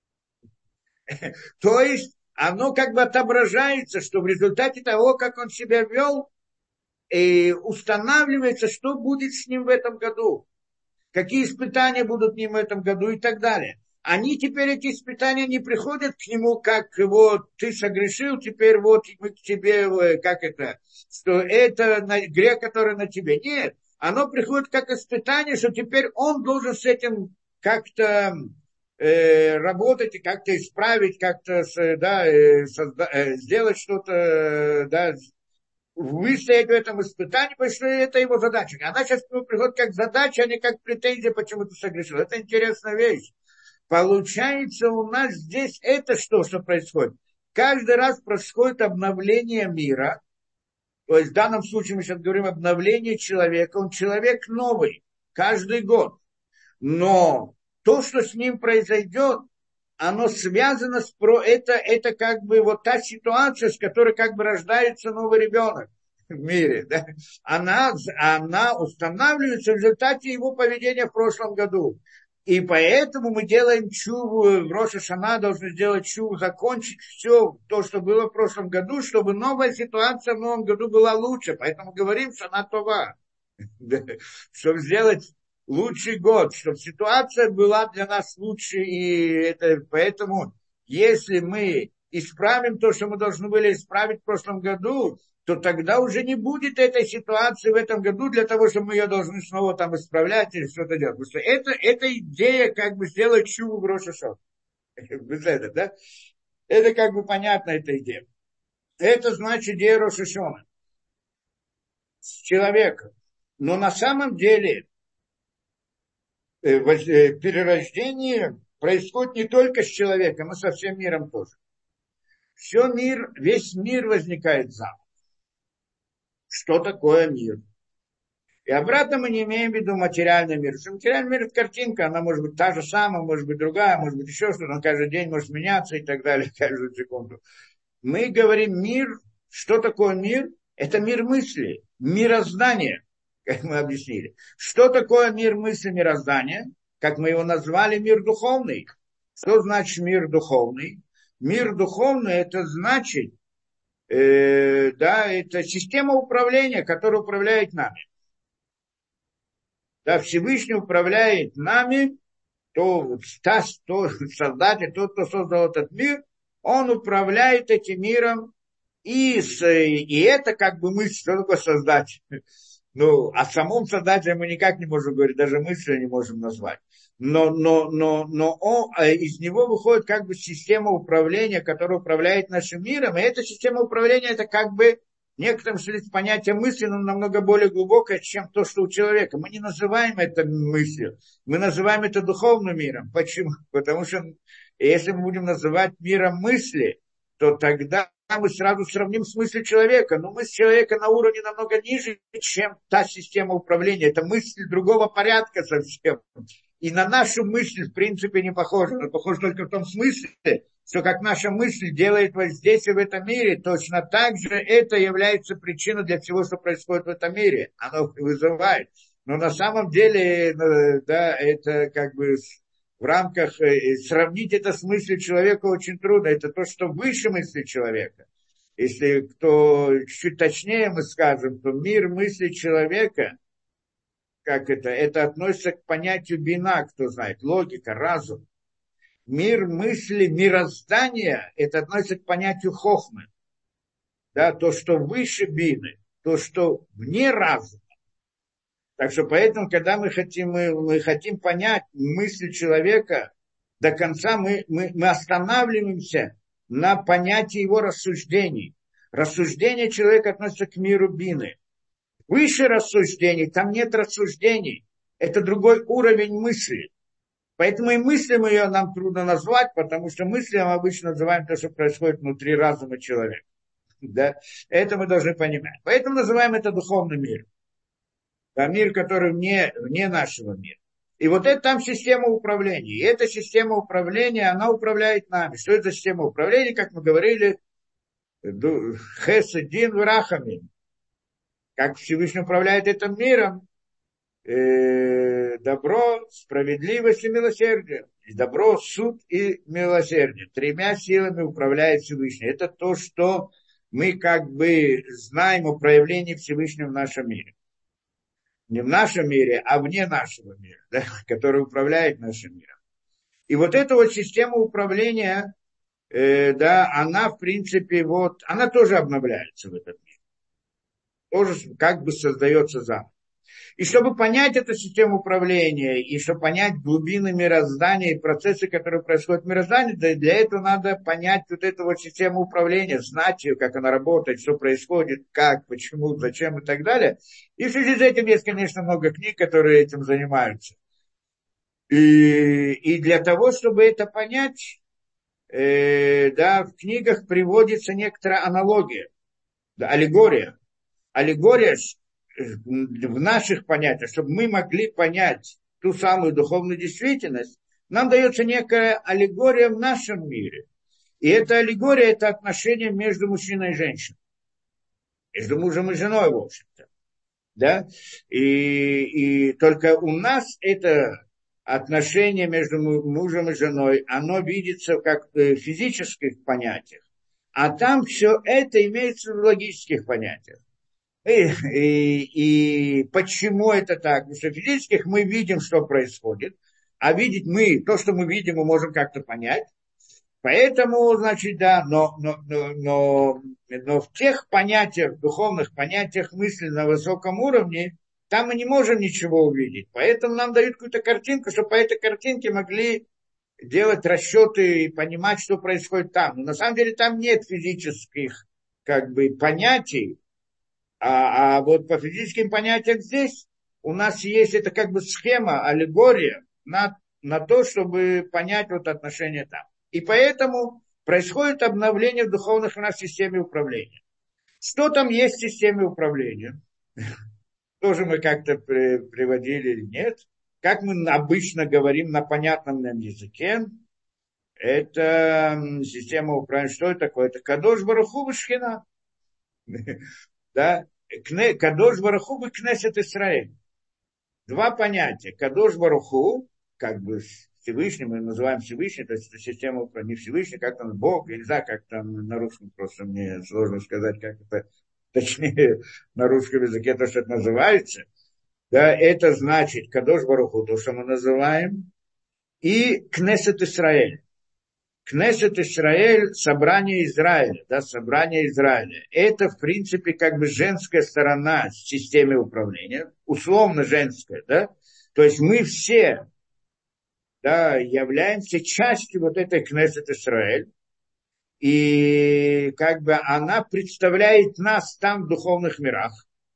То есть оно как бы отображается, что в результате того, как он себя вел, устанавливается, что будет с ним в этом году. Какие испытания будут с ним в этом году и так далее. Они теперь, эти испытания, не приходят к нему, как ты согрешил, теперь мы к тебе, что это грех, который на тебе. Нет, оно приходит как испытание, что теперь он должен с этим как-то работать и как-то исправить, как-то сделать что-то, выстоять в этом испытании, потому что это его задача. Она сейчас к нему приходит как задача, а не как претензия, почему ты согрешил. Это интересная вещь. Получается, у нас здесь это что происходит? Каждый раз происходит обновление мира. То есть в данном случае мы сейчас говорим обновление человека. Он человек новый, каждый год. Но то, что с ним произойдет, оно связано это как бы та ситуация, с которой как бы рождается новый ребенок в мире. Да? Она устанавливается в результате его поведения в прошлом году. И поэтому мы делаем чуву, в Рош ха-Шана должны сделать чуву, закончить все то, что было в прошлом году, чтобы новая ситуация в новом году была лучше. Поэтому говорим Шана Това. Чтобы сделать лучший год, чтобы ситуация была для нас лучше, и это, поэтому, если мы исправим то, что мы должны были исправить в прошлом году, то тогда уже не будет этой ситуации в этом году для того, чтобы мы ее должны снова там исправлять или что-то делать. Потому что это идея как бы сделать чуву в Рош ха-Шана. Это, да? Это как бы понятна эта идея. Это значит идея Рош ха-Шана с человеком. Но на самом деле перерождение происходит не только с человеком, но со всем миром тоже. Весь мир возникает заново. Что такое мир? И обратно мы не имеем в виду материальный мир. Потому что материальный мир – это картинка, она может быть та же самая, может быть другая, может быть еще что-то, он каждый день может меняться и так далее, каждую секунду. Мы говорим мир. Что такое мир? Это мир мысли, мироздание, как мы объяснили. Что такое мир мысли, мироздания? Как мы его назвали, мир духовный. Что значит мир духовный? Мир духовный – это значит, это система управления, которая управляет нами. Да, Всевышний управляет нами, то создатель, тот, кто создал этот мир, он управляет этим миром, и это как бы мысль, что такое создатель. Ну, о самом создателе мы никак не можем говорить, даже мысли не можем назвать. Но из него выходит как бы система управления, которая управляет нашим миром. И эта система управления, это как бы в некотором смысле понятие мысли, но намного более глубокое, чем то, что у человека. Мы не называем это мыслью, мы называем это духовным миром. Почему? Потому что если мы будем называть миром мысли, то тогда мы сразу сравним с мыслью человека. Но мысль человека на уровне намного ниже, чем та система управления. Это мысль другого порядка совсем. И на нашу мысль, в принципе, не похожа. Она похожа только в том смысле, что как наша мысль делает воздействие в этом мире, точно так же это является причиной для всего, что происходит в этом мире. Оно вызывает. Но на самом деле, да, это как бы в рамках, сравнить это с мыслью человека очень трудно. Это то, что выше мысли человека. Если кто чуть точнее мы скажем, то мир мысли человека, как это относится к понятию бина, кто знает, логика, разум. Мир мысли, мироздания, это относится к понятию хохмы. Да, то, что выше бины, то, что вне разума. Так что поэтому, когда мы хотим понять мысли человека до конца, мы останавливаемся на понятии его рассуждений. Рассуждение человека относится к миру бины. Выше рассуждений, там нет рассуждений. Это другой уровень мысли. Поэтому и мыслям ее нам трудно назвать, потому что мыслям мы обычно называем то, что происходит внутри разума человека. Да? Это мы должны понимать. Поэтому называем это духовным миром. Да, мир, который вне нашего мира. И вот это там система управления. И эта система управления, она управляет нами. Что это за система управления? Как мы говорили, Хесед, Дин, Рахамин. Как Всевышний управляет этим миром, добро, справедливость и милосердие. Добро, суд и милосердие. Тремя силами управляет Всевышний. Это то, что мы как бы знаем о проявлении Всевышнего в нашем мире. Не в нашем мире, а вне нашего мира, да, который управляет нашим миром. И вот эта вот система управления, да, она в принципе, вот, она тоже обновляется в этом мире. Тоже как бы создается заново. И чтобы понять эту систему управления, и чтобы понять глубины мироздания и процессы, которые происходят в мироздании, для этого надо понять вот эту вот систему управления, знать ее, как она работает, что происходит, как, почему, зачем и так далее. И в связи с этим есть, конечно, много книг, которые этим занимаются. И для того, чтобы это понять, да, в книгах приводится некоторая аналогия, да, аллегория. Аллегория в наших понятиях, чтобы мы могли понять ту самую духовную действительность, нам дается некая аллегория в нашем мире. И эта аллегория – это отношение между мужчиной и женщиной. Между мужем и женой, в общем-то. Да? И только у нас это отношение между мужем и женой, оно видится как в физических понятиях. А там все это имеется в логических понятиях. И почему это так? Потому что в физических мы видим, что происходит, а видеть мы, то, что мы видим, мы можем как-то понять. Поэтому, значит, да, но в тех понятиях, духовных понятиях мысли на высоком уровне, там мы не можем ничего увидеть. Поэтому нам дают какую-то картинку, чтобы по этой картинке могли делать расчеты и понимать, что происходит там. Но на самом деле там нет физических как бы понятий, а вот по физическим понятиям здесь у нас есть это как бы схема, аллегория на то, чтобы понять вот отношения там. И поэтому происходит обновление в духовных у нас системе управления. Что там есть в системе управления? Тоже мы как-то приводили или нет. Как мы обычно говорим на понятном нам языке, это система управления. Что это такое? Это Кадош Баруху Вышхина. Да? Кадош Баруху и Кнесет Исраэль. Два понятия. Кадош Баруху, как бы Всевышний, мы называем Всевышний, то есть это система управления, не Всевышний, как там Бог, я не знаю, как там на русском, просто мне сложно сказать, как это точнее на русском языке, то, что это называется. Да, это значит Кадош Баруху, то, что мы называем, и Кнесет Исраэль. Кнесет Исраэль, собрание Израиля, да, собрание Израиля. Это, в принципе, как бы женская сторона системы управления, условно женская, да. То есть мы все, да, являемся частью вот этой Кнесет Исраэль. И как бы она представляет нас там в духовных мирах.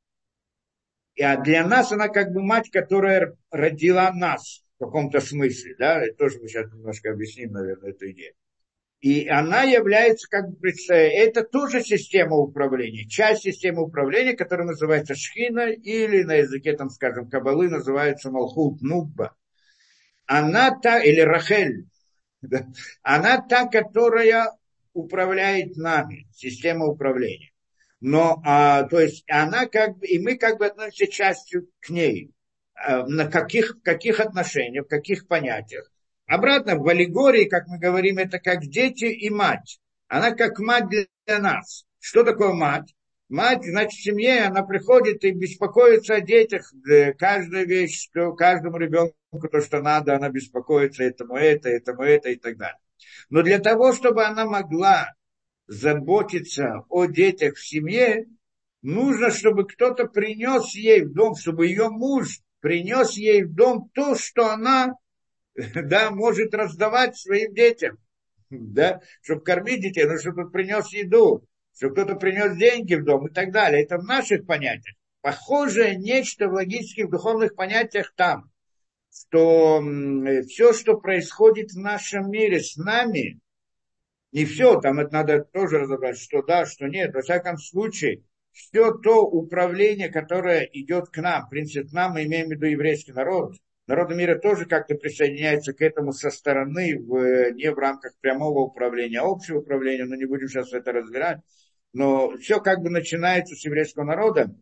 А для нас она как бы мать, которая родила нас в каком-то смысле, да. Это тоже мы сейчас немножко объясним, наверное, эту идею. И она является, как бы, это тоже система управления, часть системы управления, которая называется Шхина, или на языке, там, скажем, Кабалы называется Малхут, Нубба. Она та, или Рахель, да, она та, которая управляет нами, система управления. Но, то есть, она как бы, и мы как бы относимся частью к ней. На каких отношениях, в каких понятиях. Обратно, в аллегории, как мы говорим, это как дети и мать. Она как мать для нас. Что такое мать? Мать, значит, в семье она приходит и беспокоится о детях. Каждая вещь, что каждому ребенку то, что надо, она беспокоится этому это и так далее. Но для того, чтобы она могла заботиться о детях в семье, нужно, чтобы кто-то принес ей в дом, чтобы ее муж принес ей в дом то, что она, да, может раздавать своим детям, да, чтобы кормить детей, ну, чтобы кто-то принес еду, чтобы кто-то принес деньги в дом и так далее. Это в наших понятиях. Похожее нечто в логических, духовных понятиях там, что все, что происходит в нашем мире с нами, не все, там это надо тоже разобрать, что да, что нет. Во всяком случае, все то управление, которое идет к нам, в принципе, к нам, мы имеем в виду еврейский народ, народы мира тоже как-то присоединяются к этому со стороны, не в рамках прямого управления, а общего управления, но не будем сейчас это разбирать. Но все как бы начинается с еврейского народа,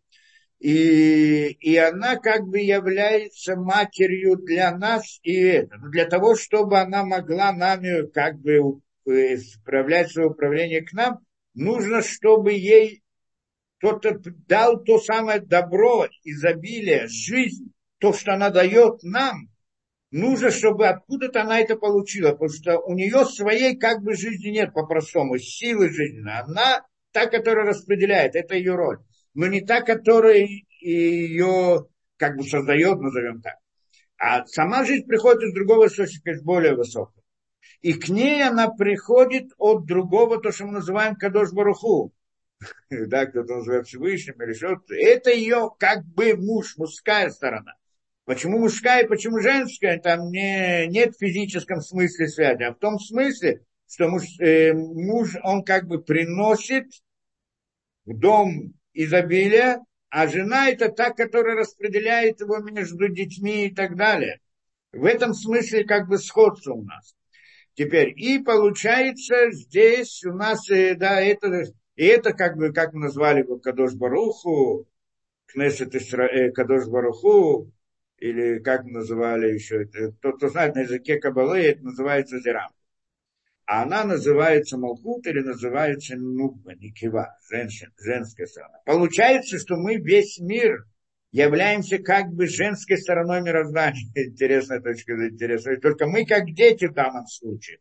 и она как бы является матерью для нас и это. Но для того, чтобы она могла нами как бы справлять свое управление к нам, нужно, чтобы ей кто-то дал то самое добро, изобилие, жизнь, то, что она дает нам, нужно, чтобы откуда-то она это получила, потому что у нее своей как бы жизни нет по-простому, силы жизненной. Она та, которая распределяет, это ее роль, но не та, которая ее как бы создает, назовем так. А сама жизнь приходит из другого источника, из более высокого. И к ней она приходит от другого, то, что мы называем Кадош Баруху. Да, кто-то называет Всевышним или что-то. Это ее как бы муж, мужская сторона. Почему мужская и почему женская, там нет в физическом смысле связи, а в том смысле, что муж, он как бы приносит в дом изобилие, а жена это та, которая распределяет его между детьми и так далее. В этом смысле как бы сходство у нас. Теперь, и получается здесь у нас, да, это как бы, как мы назвали его Кадош Баруху, Кнесет Кадош Баруху, или как мы называли еще это, кто знает на языке Кабалы, это называется Зерам. А она называется Малхут или называется Нукба, Никива, женская сторона. Получается, что мы весь мир являемся как бы женской стороной мироздания. Интересная точка зрения, интересная. Только мы как дети в данном случае.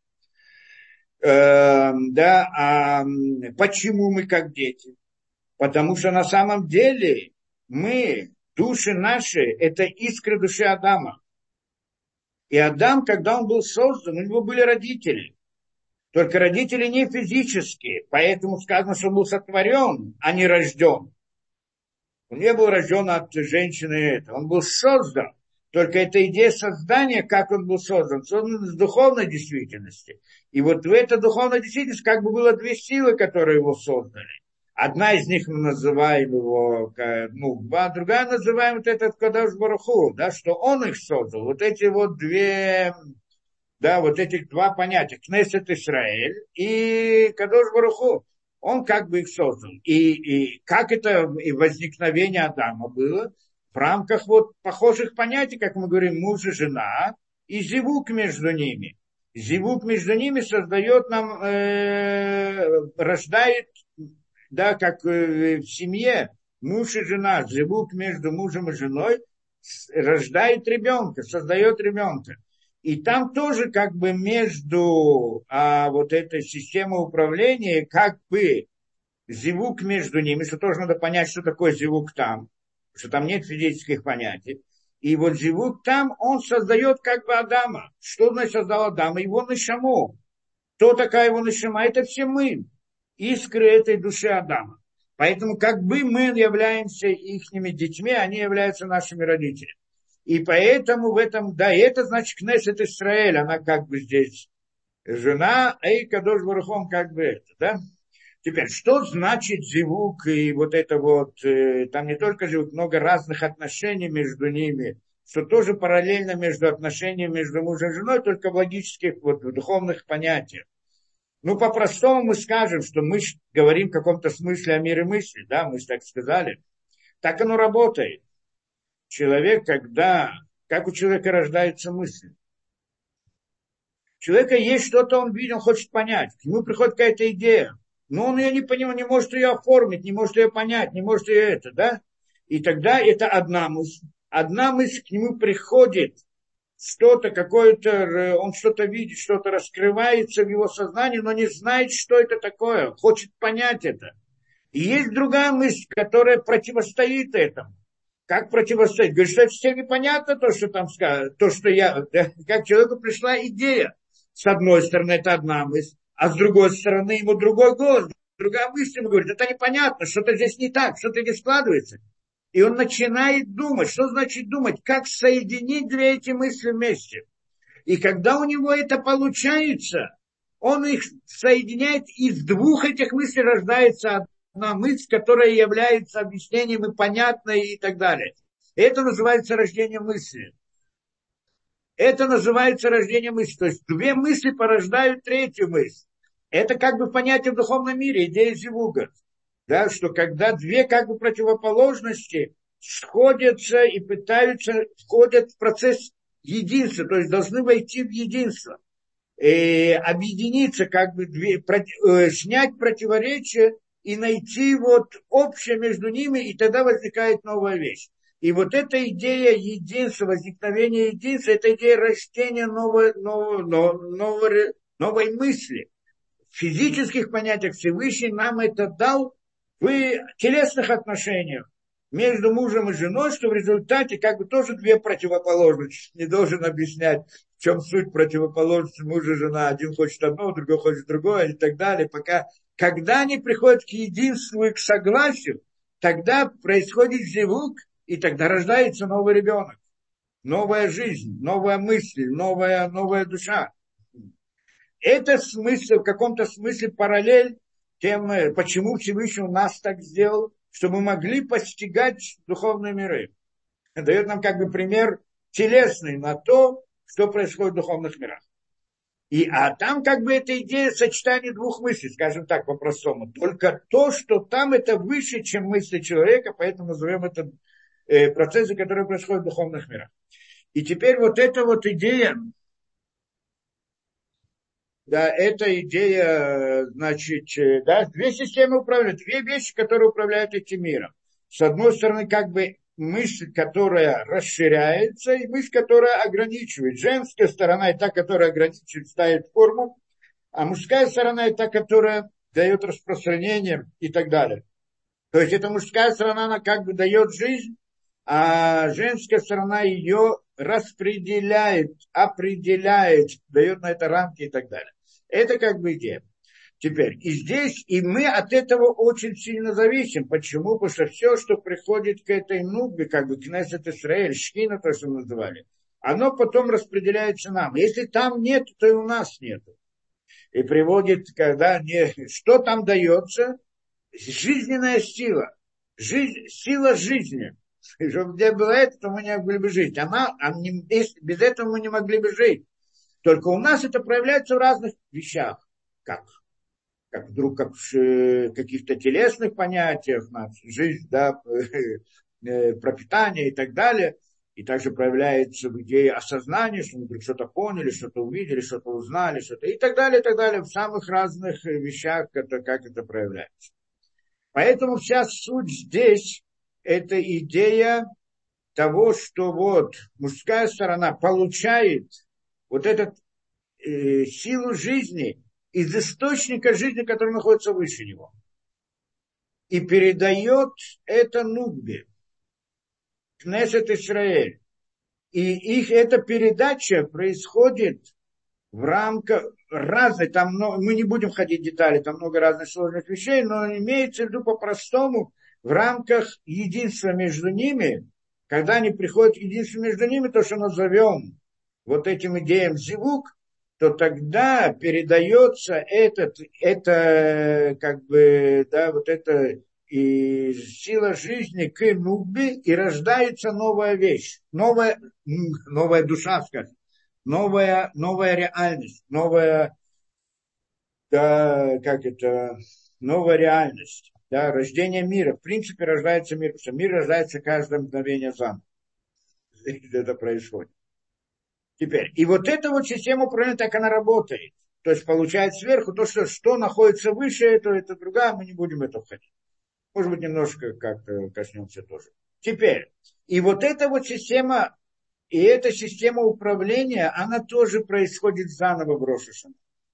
Почему мы как дети? Потому что на самом деле мы, души наши, это искры души Адама. И Адам, когда он был создан, у него были родители. Только родители не физические, поэтому сказано, что он был сотворен, а не рожден. Он не был рожден от женщины, он был создан. Только эта идея создания, как он был создан из духовной действительности. И вот в этой духовной действительности как бы было две силы, которые его создали. Одна из них мы называем его Нукба, другая называем вот этот Кадош Барух Ху, да, что он их создал. Вот эти вот две, да, вот этих два понятия, Кнессет Исраэль и Кадош Барух Ху. Он как бы их создал. И как это возникновение Адама было? В рамках вот похожих понятий, как мы говорим, муж и жена, и зивук между ними. Зивук между ними создает нам, рождает, да, как в семье, муж и жена, зивук между мужем и женой, рождает ребенка, создает ребенка. И там тоже как бы между вот этой системой управления, как бы зивук между ними, что тоже надо понять, что такое зивук там, что там нет физических понятий. И вот зивук там, он создает как бы Адама. Что значит создал Адама? Его нишаму. Кто такая его нишама? Это все мы, искры этой души Адама. Поэтому как бы мы являемся ихними детьми, они являются нашими родителями. И поэтому в этом, да, и это значит Кнессет Исраэль, она как бы здесь жена, и Кадош Барух Ху как бы это, да. Теперь, что значит зивук и вот это вот, там не только зивук, много разных отношений между ними, что тоже параллельно между отношениями между мужем и женой, только в логических, вот в духовных понятиях. Ну, по-простому мы скажем, что мы говорим в каком-то смысле о мире мысли, да, мы же так сказали. Так оно работает. Человек, как у человека рождается мысль. У человека есть что-то, он видит, он хочет понять. К нему приходит какая-то идея. Но он ее не понимает, не может ее оформить, не может ее понять, не может ее это, да? И тогда это одна мысль. Одна мысль к нему приходит, что-то какое-то, он что-то видит, что-то раскрывается в его сознании, но не знает, что это такое, хочет понять это. И есть другая мысль, которая противостоит этому. Как противостоять? Говорит, что это всем непонятно, то, что там сказано, то, что как человеку пришла идея. С одной стороны, это одна мысль, а с другой стороны, ему другой голос, другая мысль ему говорит, это непонятно, что-то здесь не так, что-то не складывается. И он начинает думать, что значит думать, как соединить две эти мысли вместе. И когда у него это получается, он их соединяет, из двух этих мыслей рождается одна мысль, которая является объяснением и понятной и так далее. Это называется рождение мысли. Это называется рождение мысли. То есть две мысли порождают третью мысль. Это как бы понятие в духовном мире, идея зивуга. Да, что когда две как бы противоположности сходятся и пытаются, входят в процесс единства, то есть должны войти в единство. Объединиться, как бы снять противоречия и найти вот общее между ними, и тогда возникает новая вещь. И вот эта идея единства, возникновения единства, это идея рождения новой мысли. В физических понятиях Всевышний нам это дал в телесных отношениях между мужем и женой, что в результате как бы тоже две противоположности. Не должен объяснять, в чем суть противоположности мужа и жена. Один хочет одно, другой хочет другое и так далее. Когда они приходят к единству и к согласию, тогда происходит зивук, и тогда рождается новый ребенок. Новая жизнь, новая мысль, новая душа. Это в каком-то смысле параллель тем, почему Всевышний у нас так сделал, чтобы мы могли постигать духовные миры. Дает нам как бы пример телесный на то, что происходит в духовных мирах. А там как бы эта идея сочетания двух мыслей, скажем так, по-простому. Только то, что там это выше, чем мысли человека, поэтому назовем это процессы, которые происходят в духовных мирах. И теперь вот эта вот идея Да, это идея, значит, да, две системы управления, две вещи, которые управляют этим миром. С одной стороны, как бы мысль, которая расширяется, и мысль, которая ограничивает. Женская сторона – это та, которая ограничивает, ставит форму, а мужская сторона – это та, которая дает распространение и так далее. То есть эта мужская сторона, она как бы дает жизнь, а женская сторона ее распределяет, определяет, дает на это рамки и так далее. Это как бы идея. Теперь, и здесь, и мы от этого очень сильно зависим. Почему? Потому что все, что приходит к этой нубе, как бы Кнессет Исраэль, Шхина, то, что мы называли, оно потом распределяется нам. Если там нет, то и у нас нет. И приводит, когда не, что там дается, жизненная сила, сила жизни. Чтобы где было это, то мы не могли бы жить. Без этого мы не могли бы жить. Только у нас это проявляется в разных вещах. Как вдруг, как в каких-то телесных понятиях, жизнь, да, пропитание и так далее. И также проявляется в идее осознания, что мы вдруг что-то поняли, что-то увидели, что-то узнали, что-то и так далее, и так далее. В самых разных вещах, как это проявляется. Поэтому вся суть здесь – это идея того, что вот мужская сторона получает вот эту силу жизни из источника жизни, который находится выше него. И передает это Нубе, Кнессет Исраэль. И их эта передача происходит в рамках разных, там мы не будем ходить в детали, там много разных сложных вещей, но имеется в виду по-простому в рамках единства между ними, когда они приходят к единству между ними, то, что назовем вот этим идеям зивук, то тогда передается это как бы, да, вот это и сила жизни к нубе, и рождается новая вещь, новая душа, скажем. Новая реальность, да, новая реальность, да, рождение мира. В принципе, рождается мир, потому что мир рождается каждое мгновение заново. Это происходит. Теперь, и вот эта вот система управления, так она работает. То есть, получает сверху то, что находится выше, это другая, мы не будем в это входить. Может быть, немножко как-то коснемся тоже. Теперь, и вот эта вот система. И эта система управления, она тоже происходит заново в Рош ха-Шана.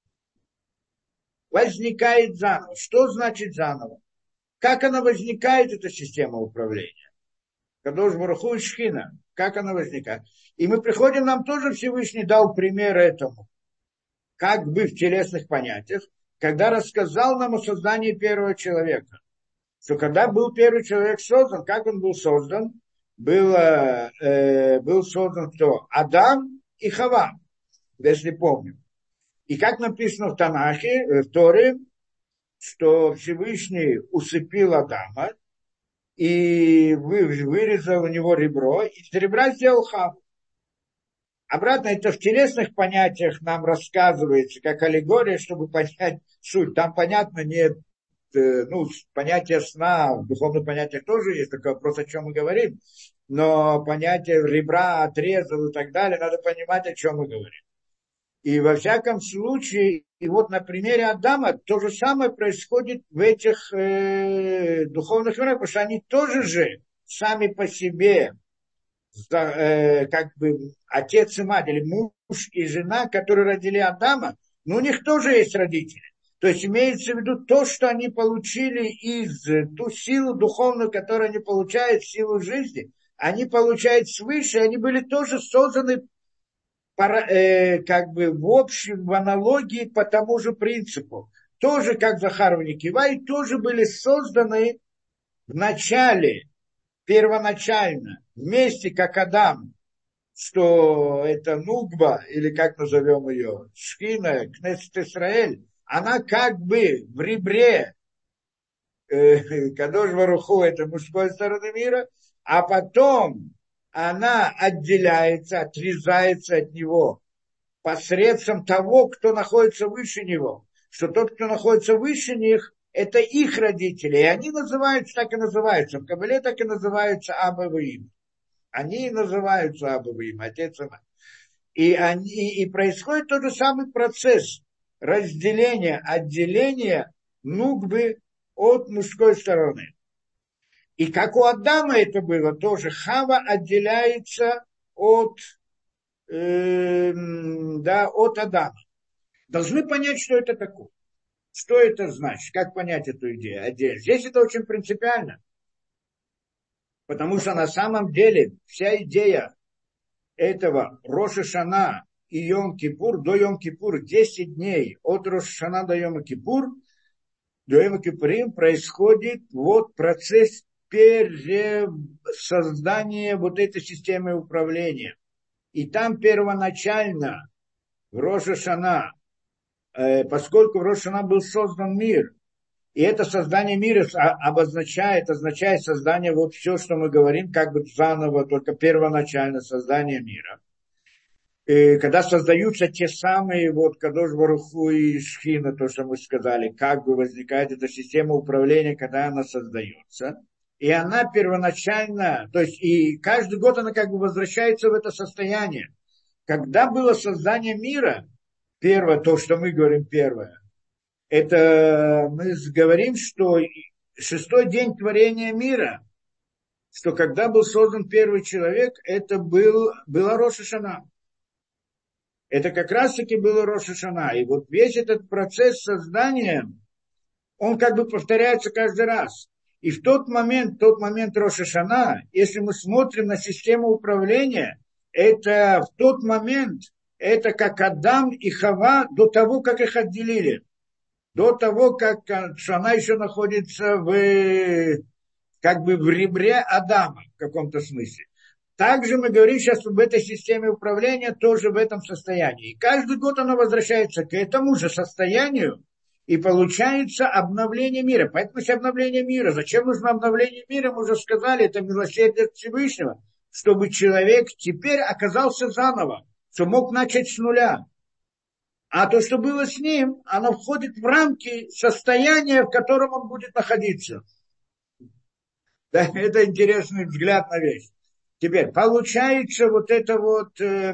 Возникает заново. Что значит заново? Как она возникает, эта система управления? Кадош Барух Ху и Шхина. Как она возникает? И мы приходим, нам тоже Всевышний дал пример этому. Как бы в телесных понятиях, когда рассказал нам о создании первого человека. Что когда был первый человек создан, как он был создан? Был создан кто? Адам и Хава, если помним. И как написано в Танахе, в Торе, что Всевышний усыпил Адама и вырезал у него ребро, и из ребра сделал Хаву. Обратно это в телесных понятиях нам рассказывается, как аллегория, чтобы понять суть. Там, понятно, нет, понятие сна, в духовных понятиях тоже есть такой вопрос, о чем мы говорим, но понятие ребра отрезал и так далее, надо понимать, о чем мы говорим. И во всяком случае, и вот на примере Адама то же самое происходит в этих духовных мирах, потому что они тоже же сами по себе, как бы отец и мать, или муж и жена, которые родили Адама, но у них тоже есть родители. То есть имеется в виду то, что они получили из ту силу духовную, которую они получают, силу жизни, они получают свыше, они были тоже созданы как бы в общем, в аналогии по тому же принципу. Тоже как Захар и Кивай, тоже были созданы в начале, первоначально, вместе как Адам, что это Нугба, или как назовем ее, Шхина, Кнессет Исраэль, она как бы в ребре Кадош Барух Ху, это мужской стороны мира, а потом она отделяется, отрезается от него посредством того, кто находится выше него. Что тот, кто находится выше них, это их родители. И они называются, так и называются. В Кабале так и называются Абаваим. Они называются Абаваим, отец и мать. И происходит тот же самый процесс. разделение, отделение нукбы от мужской стороны. И как у Адама это было, тоже Хава отделяется от, от Адама. Должны понять, что это такое. Что это значит? Как понять эту идею? Здесь это очень принципиально. Потому что на самом деле вся идея этого Рош ха-Шана и Йом-Кипур, до Йом-Кипур 10 дней, от Рош ха-Шана до Йом-Кипур, до Йом-Кипурим происходит вот процесс пересоздания вот этой системы управления. И там первоначально в Рош ха-Шана, поскольку в Рош ха-Шана был создан мир, и это создание мира означает создание вот все, что мы говорим, как бы заново, только первоначально создание мира. И когда создаются те самые вот Кадош Барух Ху и Шхина, то, что мы сказали, как бы возникает эта система управления, когда она создается. И она первоначально, то есть и каждый год она как бы возвращается в это состояние. Когда было создание мира, первое, то, что мы говорим первое, это мы говорим, что шестой день творения мира, что когда был создан первый человек, это была Рош ха-Шана. Это как раз-таки было Рош ха-Шана. И вот весь этот процесс создания, он как бы повторяется каждый раз. И в тот момент Рош ха-Шана, если мы смотрим на систему управления, это в тот момент, это как Адам и Хава до того, как их отделили. До того, как она еще находится как бы в ребре Адама в каком-то смысле. Также мы говорим сейчас об этой системе управления тоже в этом состоянии. И каждый год она возвращается к этому же состоянию, и получается обновление мира. Поэтому есть обновление мира. Зачем нужно обновление мира? Мы уже сказали, это милосердие Всевышнего, чтобы человек теперь оказался заново, чтобы мог начать с нуля. А то, что было с ним, оно входит в рамки состояния, в котором он будет находиться. Да, это интересный взгляд на вещь. Теперь, получается вот это вот,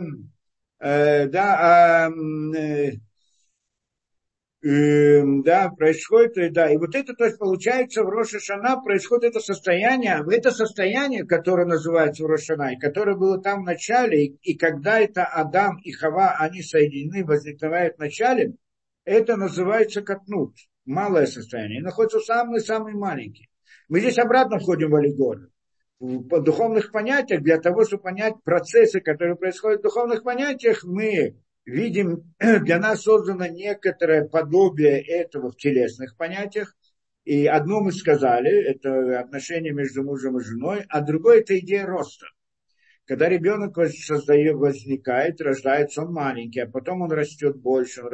происходит, да, и вот это, то есть, получается, в Рош ха-Шана происходит это состояние, которое называется в Рош ха-Шана, и которое было там в начале, и когда это Адам и Хава, они соединены, возникновают в начале, это называется катнут, малое состояние, и находится самый-самый маленький. Мы здесь обратно входим в аллегорию. В духовных понятиях, для того, чтобы понять процессы, которые происходят в духовных понятиях, мы видим, для нас создано некоторое подобие этого в телесных понятиях. И одно мы сказали, это отношения между мужем и женой, а другое это идея роста. Когда ребенок возникает, рождается, он маленький, а потом он растет больше,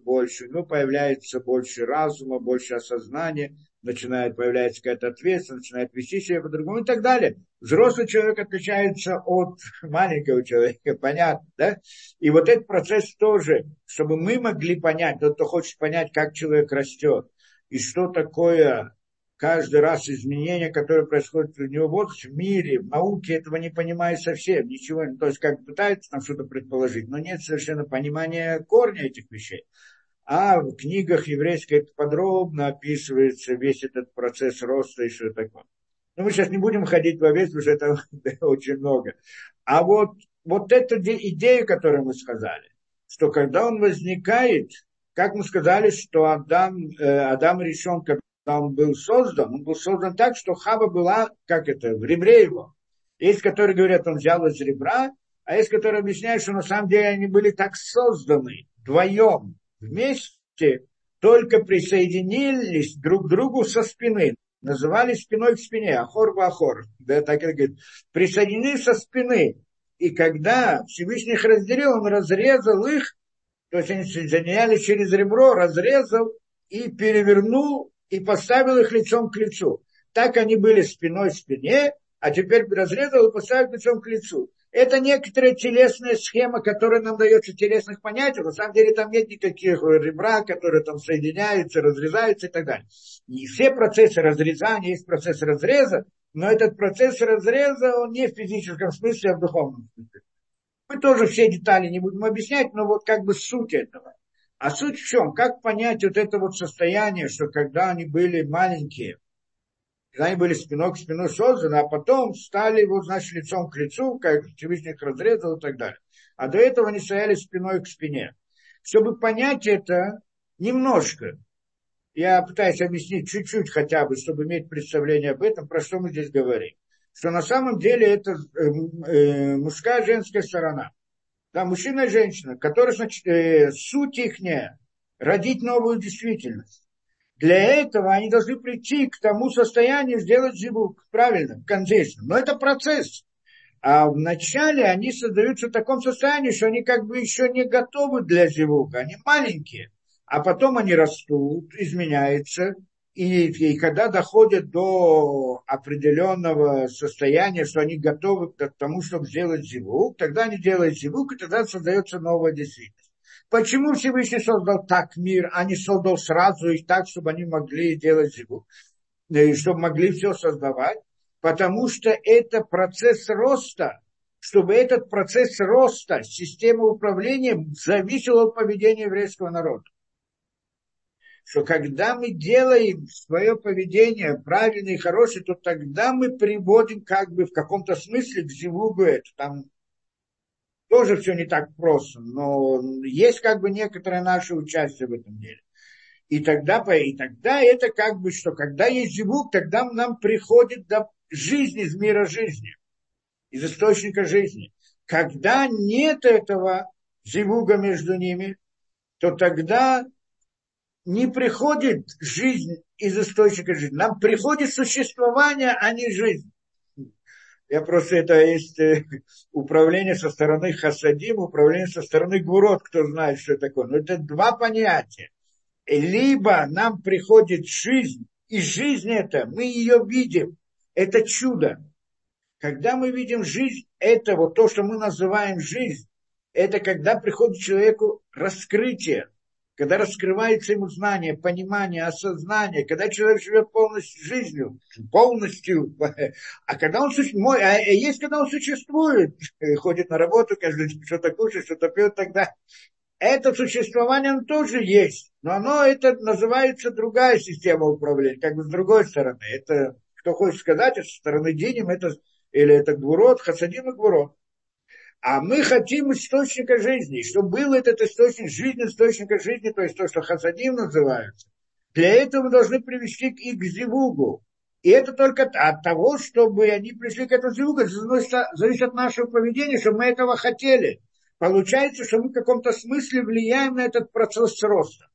у него появляется больше разума, больше осознания, появляется какая-то ответственность, начинает вести себя по-другому и так далее. Взрослый человек отличается от маленького человека, понятно, да? И вот этот процесс тоже, чтобы мы могли понять, тот, кто хочет понять, как человек растет, и что такое каждый раз изменения, которые происходят у него в мире, в науке, этого не понимает совсем, ничего, то есть как пытаются там что-то предположить, но нет совершенно понимания корня этих вещей. А в книгах еврейских это подробно описывается весь этот процесс роста и что такое. Но мы сейчас не будем ходить во весь, потому что это очень много. А вот эту идею, которую мы сказали, что когда он возникает, как мы сказали, что Адам решен, когда он был создан так, что Хава была, в ребре его. Есть, которые говорят, он взял из ребра, а есть, которые объясняют, что на самом деле они были так созданы вдвоем, вместе, только присоединились друг к другу со спины. Называли спиной к спине, ахор в ахор. Да, так это говорит. Присоединились со спины. И когда Всевышний их разделил, он разрезал их, то есть они соединялись через ребро, разрезал и перевернул, и поставил их лицом к лицу. Так они были спиной к спине, а теперь разрезал и поставил лицом к лицу. Это некоторая телесная схема, которая нам дается в телесных понятиях. На самом деле там нет никаких ребра, которые там соединяются, разрезаются и так далее. И все процессы разрезания, есть процесс разреза, но этот процесс разреза, он не в физическом смысле, а в духовном смысле. Мы тоже все детали не будем объяснять, но вот как бы суть этого. А суть в чем? Как понять вот это вот состояние, что когда они были маленькие, когда они были спиной к спину созданы, а потом стали, вот, значит, лицом к лицу, как Всевышний их разрезал и так далее. А до этого они стояли спиной к спине. Чтобы понять это немножко, я пытаюсь объяснить чуть-чуть хотя бы, чтобы иметь представление об этом, про что мы здесь говорим. Что на самом деле это мужская и женская сторона. Да, мужчина и женщина, которые, значит, суть их родить новую действительность. Для этого они должны прийти к тому состоянию, сделать зибук правильным, конечным. Но это процесс. А вначале они создаются в таком состоянии, что они как бы еще не готовы для зивука. Они маленькие. А потом они растут, изменяются. И когда доходят до определенного состояния, что они готовы к тому, чтобы сделать зивук, тогда они делают зивук, и тогда создается новая действительность. Почему Всевышний создал так мир, а не создал сразу их так, чтобы они могли делать зивук, чтобы могли все создавать? Потому что это процесс роста. Чтобы этот процесс роста системы управления зависел от поведения еврейского народа. Что когда мы делаем свое поведение правильное и хорошее, то тогда мы приводим как бы в каком-то смысле к зивугу это. Там тоже все не так просто, но есть как бы некоторое наше участие в этом деле. И тогда это как бы, что когда есть зивуг, тогда нам приходит до жизни из мира жизни, из источника жизни. Когда нет этого зивуга между ними, то тогда не приходит жизнь из источника жизни. Нам приходит существование, а не жизнь. Я просто, это есть управление со стороны хасадим, управление со стороны гвурот, кто знает, что это такое. Но это два понятия. Либо нам приходит жизнь, и жизнь эта, мы ее видим, это чудо. Когда мы видим жизнь, это вот то, что мы называем жизнь, это когда приходит человеку раскрытие, когда раскрывается ему знание, понимание, осознание, когда человек живет полностью жизнью, полностью, а когда он есть, когда он существует, ходит на работу, каждый день что-то кушает, что-то пьет, тогда это существование оно тоже есть, но оно это называется другая система управления, как бы с другой стороны. Это, что хочет сказать, это со стороны Диним, это, или это Гвурот, Хасадим и Гвурот. А мы хотим источника жизни. И чтобы был этот источник жизни, источника жизни, то есть то, что Хасадим называется, для этого мы должны привести их к зивугу. И это только от того, чтобы они пришли к этому зивугу. Это зависит от нашего поведения, чтобы мы этого хотели. Получается, что мы в каком-то смысле влияем на этот процесс роста.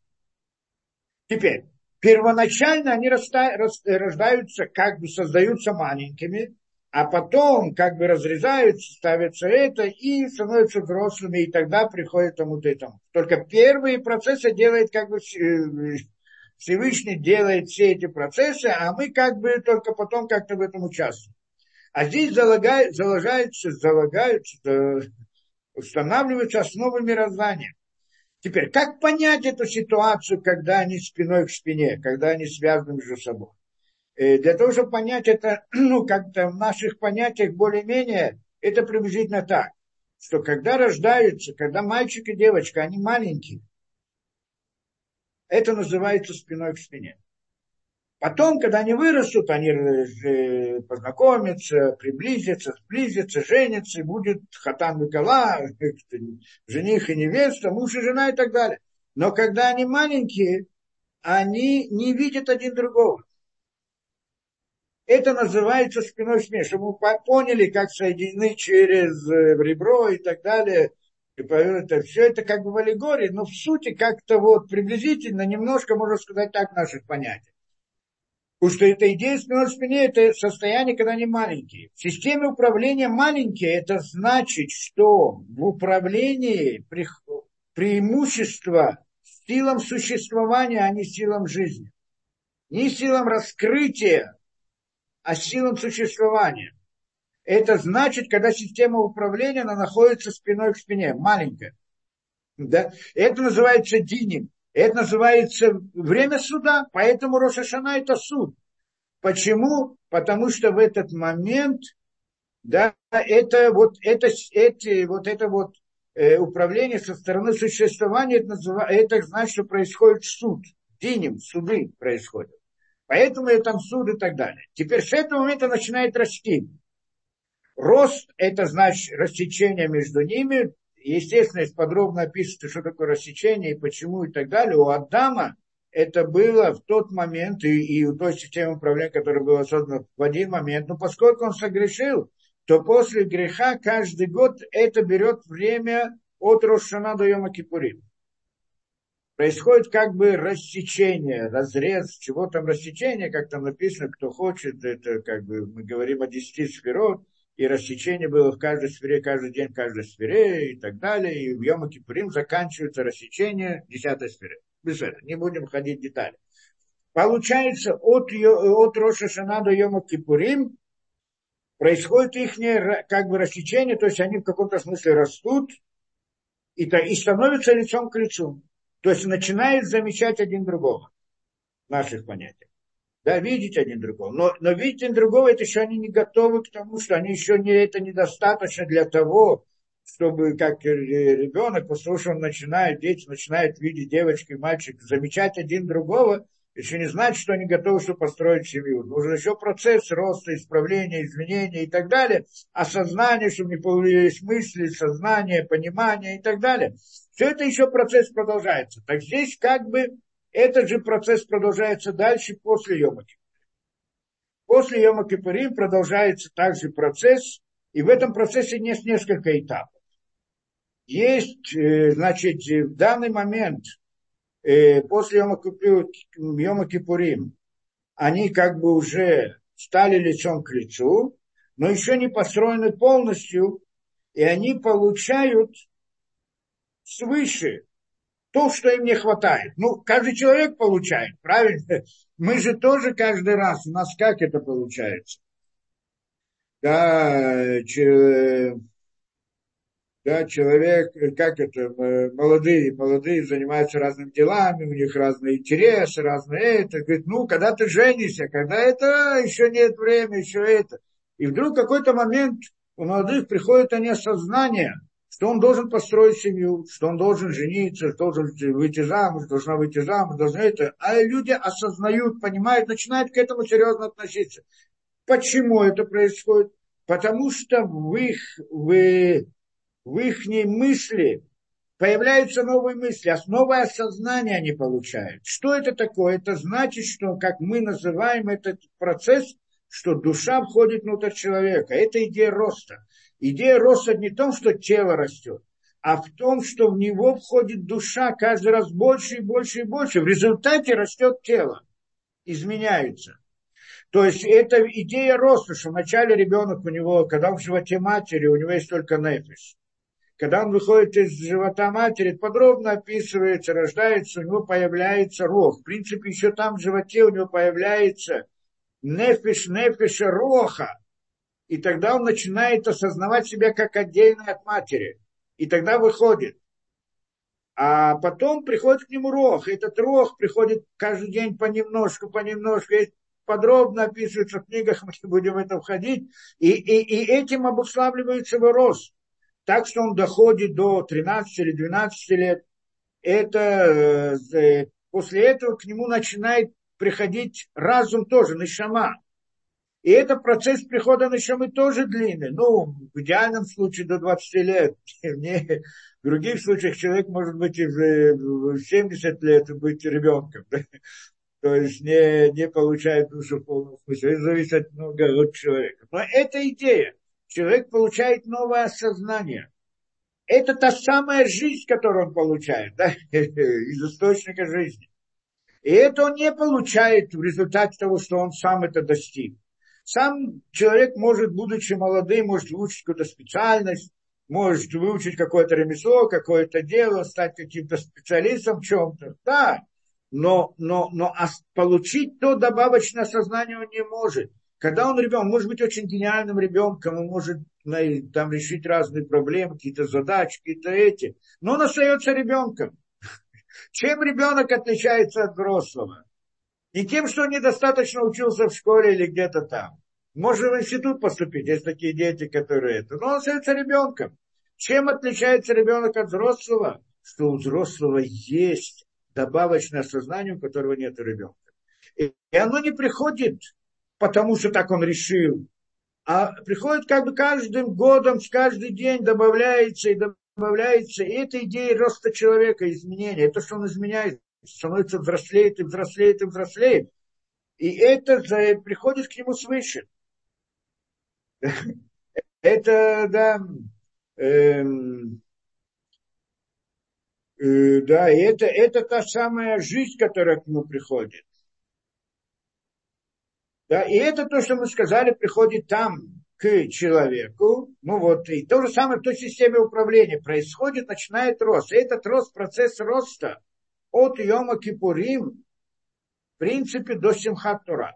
Теперь, первоначально они рождаются, как бы создаются маленькими, а потом как бы разрезаются, ставятся это и становятся взрослыми, и тогда приходит тому-то и тому. Только первые процессы делает как бы Всевышний делает все эти процессы, а мы как бы только потом как-то в этом участвуем. А здесь устанавливаются основы мироздания. Теперь, как понять эту ситуацию, когда они спиной к спине, когда они связаны между собой? Для того, чтобы понять это, как-то в наших понятиях более-менее, это приблизительно так, что когда рождаются, когда мальчик и девочка, они маленькие, это называется спиной к спине. Потом, когда они вырастут, они познакомятся, приблизятся, сблизятся, женятся, и будет хатан векала, жених и невеста, муж и жена и так далее. Но когда они маленькие, они не видят один другого. Это называется спиной к спине, чтобы мы поняли, как соединены через ребро и так далее. Это, все это как бы в аллегории, но в сути как-то вот приблизительно, немножко, можно сказать так, наших понятий. Потому что эта идея спиной к спине, это состояние, когда они маленькие. В системе управления маленькие, это значит, что в управлении преимущество силам существования, а не силам жизни. Не силам раскрытия, а силам существования. Это значит, когда система управления, она находится спиной к спине, маленькая. Да? Это называется диним. Это называется время суда, поэтому Рош ха-Шана это суд. Почему? Потому что в этот момент, да, это вот управление со стороны существования, это значит, что происходит суд. Диним, суды происходят. Поэтому и там суд и так далее. Теперь с этого момента начинает расти. Рост – это значит рассечение между ними. Естественно, если подробно описывается, что такое рассечение и почему и так далее. У Адама это было в тот момент, и у той системы управления, которая была создана в один момент. Но поскольку он согрешил, то после греха каждый год это берет время от Рош ха-Шана до Йома Кипурим. Происходит как бы рассечение, разрез, чего там рассечение, как там написано, кто хочет, это как бы мы говорим о 10 сферот, и рассечение было в каждой сфере, каждый день в каждой сфере и так далее, и в Йома Кипурим заканчивается рассечение 10 сферы. Без этого, не будем входить в детали. Получается, от Рош ха-Шана до Йома Кипурим происходит их как бы рассечение, то есть они в каком-то смысле растут и становятся лицом к лицу. То есть начинают замечать один другого в наших понятиях. Да, видеть один другого. Но видеть один другого, это еще они не готовы к тому, что они еще это недостаточно для того, чтобы как ребенок, после того, что он начинает, дети начинают видеть девочки и мальчик, замечать один другого, еще не значит, что они готовы, чтобы построить семью. Нужен еще процесс роста, исправления, изменения и так далее, осознание, чтобы не появились мысли, сознание, понимание и так далее. Все это еще процесс продолжается. Так здесь как бы этот же процесс продолжается дальше после Йома Кипурим. После Йома Кипурим продолжается также процесс, и в этом процессе есть несколько этапов. Есть, значит, в данный момент, после Йома Кипурим, они как бы уже стали лицом к лицу, но еще не построены полностью, и они получают свыше то, что им не хватает. Ну, каждый человек получает, правильно? Мы же тоже каждый раз, у нас как это получается? Да, человек, как это, молодые занимаются разными делами, у них разные интересы, разные это. Говорит, ну, когда ты женишься, когда это, еще нет времени, еще это. И вдруг в какой-то момент у молодых приходит осознание, что он должен построить семью, что он должен жениться, что должен выйти замуж, должна выйти замуж, должна это. А люди осознают, понимают, начинают к этому серьезно относиться. Почему это происходит? Потому что в их мысли появляются новые мысли, новое осознание они получают. Что это такое? Это значит, что, как мы называем этот процесс, что душа входит внутрь человека. Это идея роста. Идея роста не в том, что тело растет, а в том, что в него входит душа каждый раз больше и больше и больше. В результате растет тело, изменяется. То есть это идея роста, что вначале ребенок у него, когда он в животе матери, у него есть только нефиш. Когда он выходит из живота матери, подробно описывается, рождается, у него появляется рог. В принципе, еще там в животе у него появляется нефиша роха. И тогда он начинает осознавать себя как отдельно от матери. И тогда выходит. А потом приходит к нему рог. Этот рог приходит каждый день понемножку. И подробно описывается в книгах, мы не будем в это входить. И этим обуславливается его рост. Так что он доходит до 13 или 12 лет. После этого к нему начинает приходить разум тоже, нешама. И это процесс прихода нешамы тоже длинный. Ну, в идеальном случае до 20 лет. В других случаях человек может быть и в 70 лет быть ребенком. То есть не получает душу в полном смысле. Это зависит много от человека. Но это идея. Человек получает новое осознание. Это та самая жизнь, которую он получает, да? Из источника жизни. И это он не получает в результате того, что он сам это достиг. Сам человек может, будучи молодым, может выучить какую-то специальность, может выучить какое-то ремесло, какое-то дело, стать каким-то специалистом в чем-то. Да, но получить то добавочное сознание он не может. Когда он ребенок, он может быть очень гениальным ребенком, он может там решить разные проблемы, какие-то задачи, какие-то эти, но он остается ребенком. Чем ребенок отличается от взрослого? Не тем, что он недостаточно учился в школе или где-то там. Может в институт поступить, есть такие дети, которые это. Но он остается ребенком. Чем отличается ребенок от взрослого? Что у взрослого есть добавочное сознание, у которого нет у ребенка. И оно не приходит, потому что так он решил, а приходит как бы каждым годом, с каждый день добавляется и добавляется. И это идея роста человека, изменения. Это что он изменяется, становится взрослеет и взрослеет и взрослеет. И это приходит к нему свыше. Это, да, да, и это та самая жизнь, которая к нему приходит. Да, и это то, что мы сказали, приходит там к человеку. Ну вот, и то же самое в той системе управления происходит, начинает рост. И этот рост, процесс роста от Йома Кипурим, в принципе, до Симхат Тора.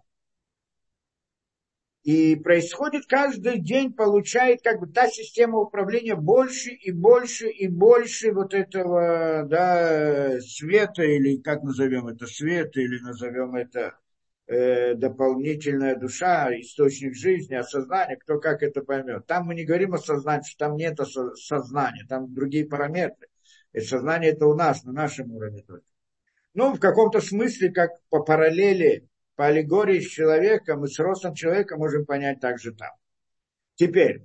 И происходит каждый день, получает как бы та система управления больше и больше и больше вот этого, да, света, или как назовем это, света, или назовем это дополнительная душа, источник жизни, осознание, кто как это поймет. Там мы не говорим о сознании, что там нет сознания, там другие параметры. И сознание это у нас, на нашем уровне только. Ну, в каком-то смысле, как по параллели, по аллегории с человеком и с ростом человека можем понять также там. Теперь,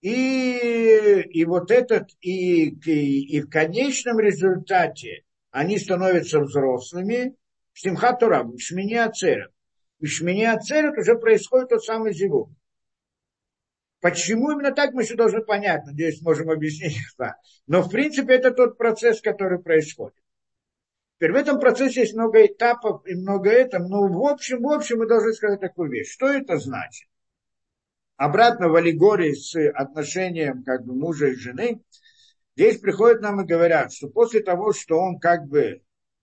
и вот этот, и в конечном результате они становятся взрослыми, Симхат Тора, в Шмини Ацерет. В Шмини Ацерет уже происходит тот самый зивук. Почему именно так, мы еще должны понять, надеюсь, можем объяснить. Но, в принципе, это тот процесс, который происходит. Теперь в этом процессе есть много этапов и много этого, но в общем мы должны сказать такую вещь. Что это значит? Обратно в аллегории с отношением как бы мужа и жены, здесь приходят нам и говорят, что после того, что он как бы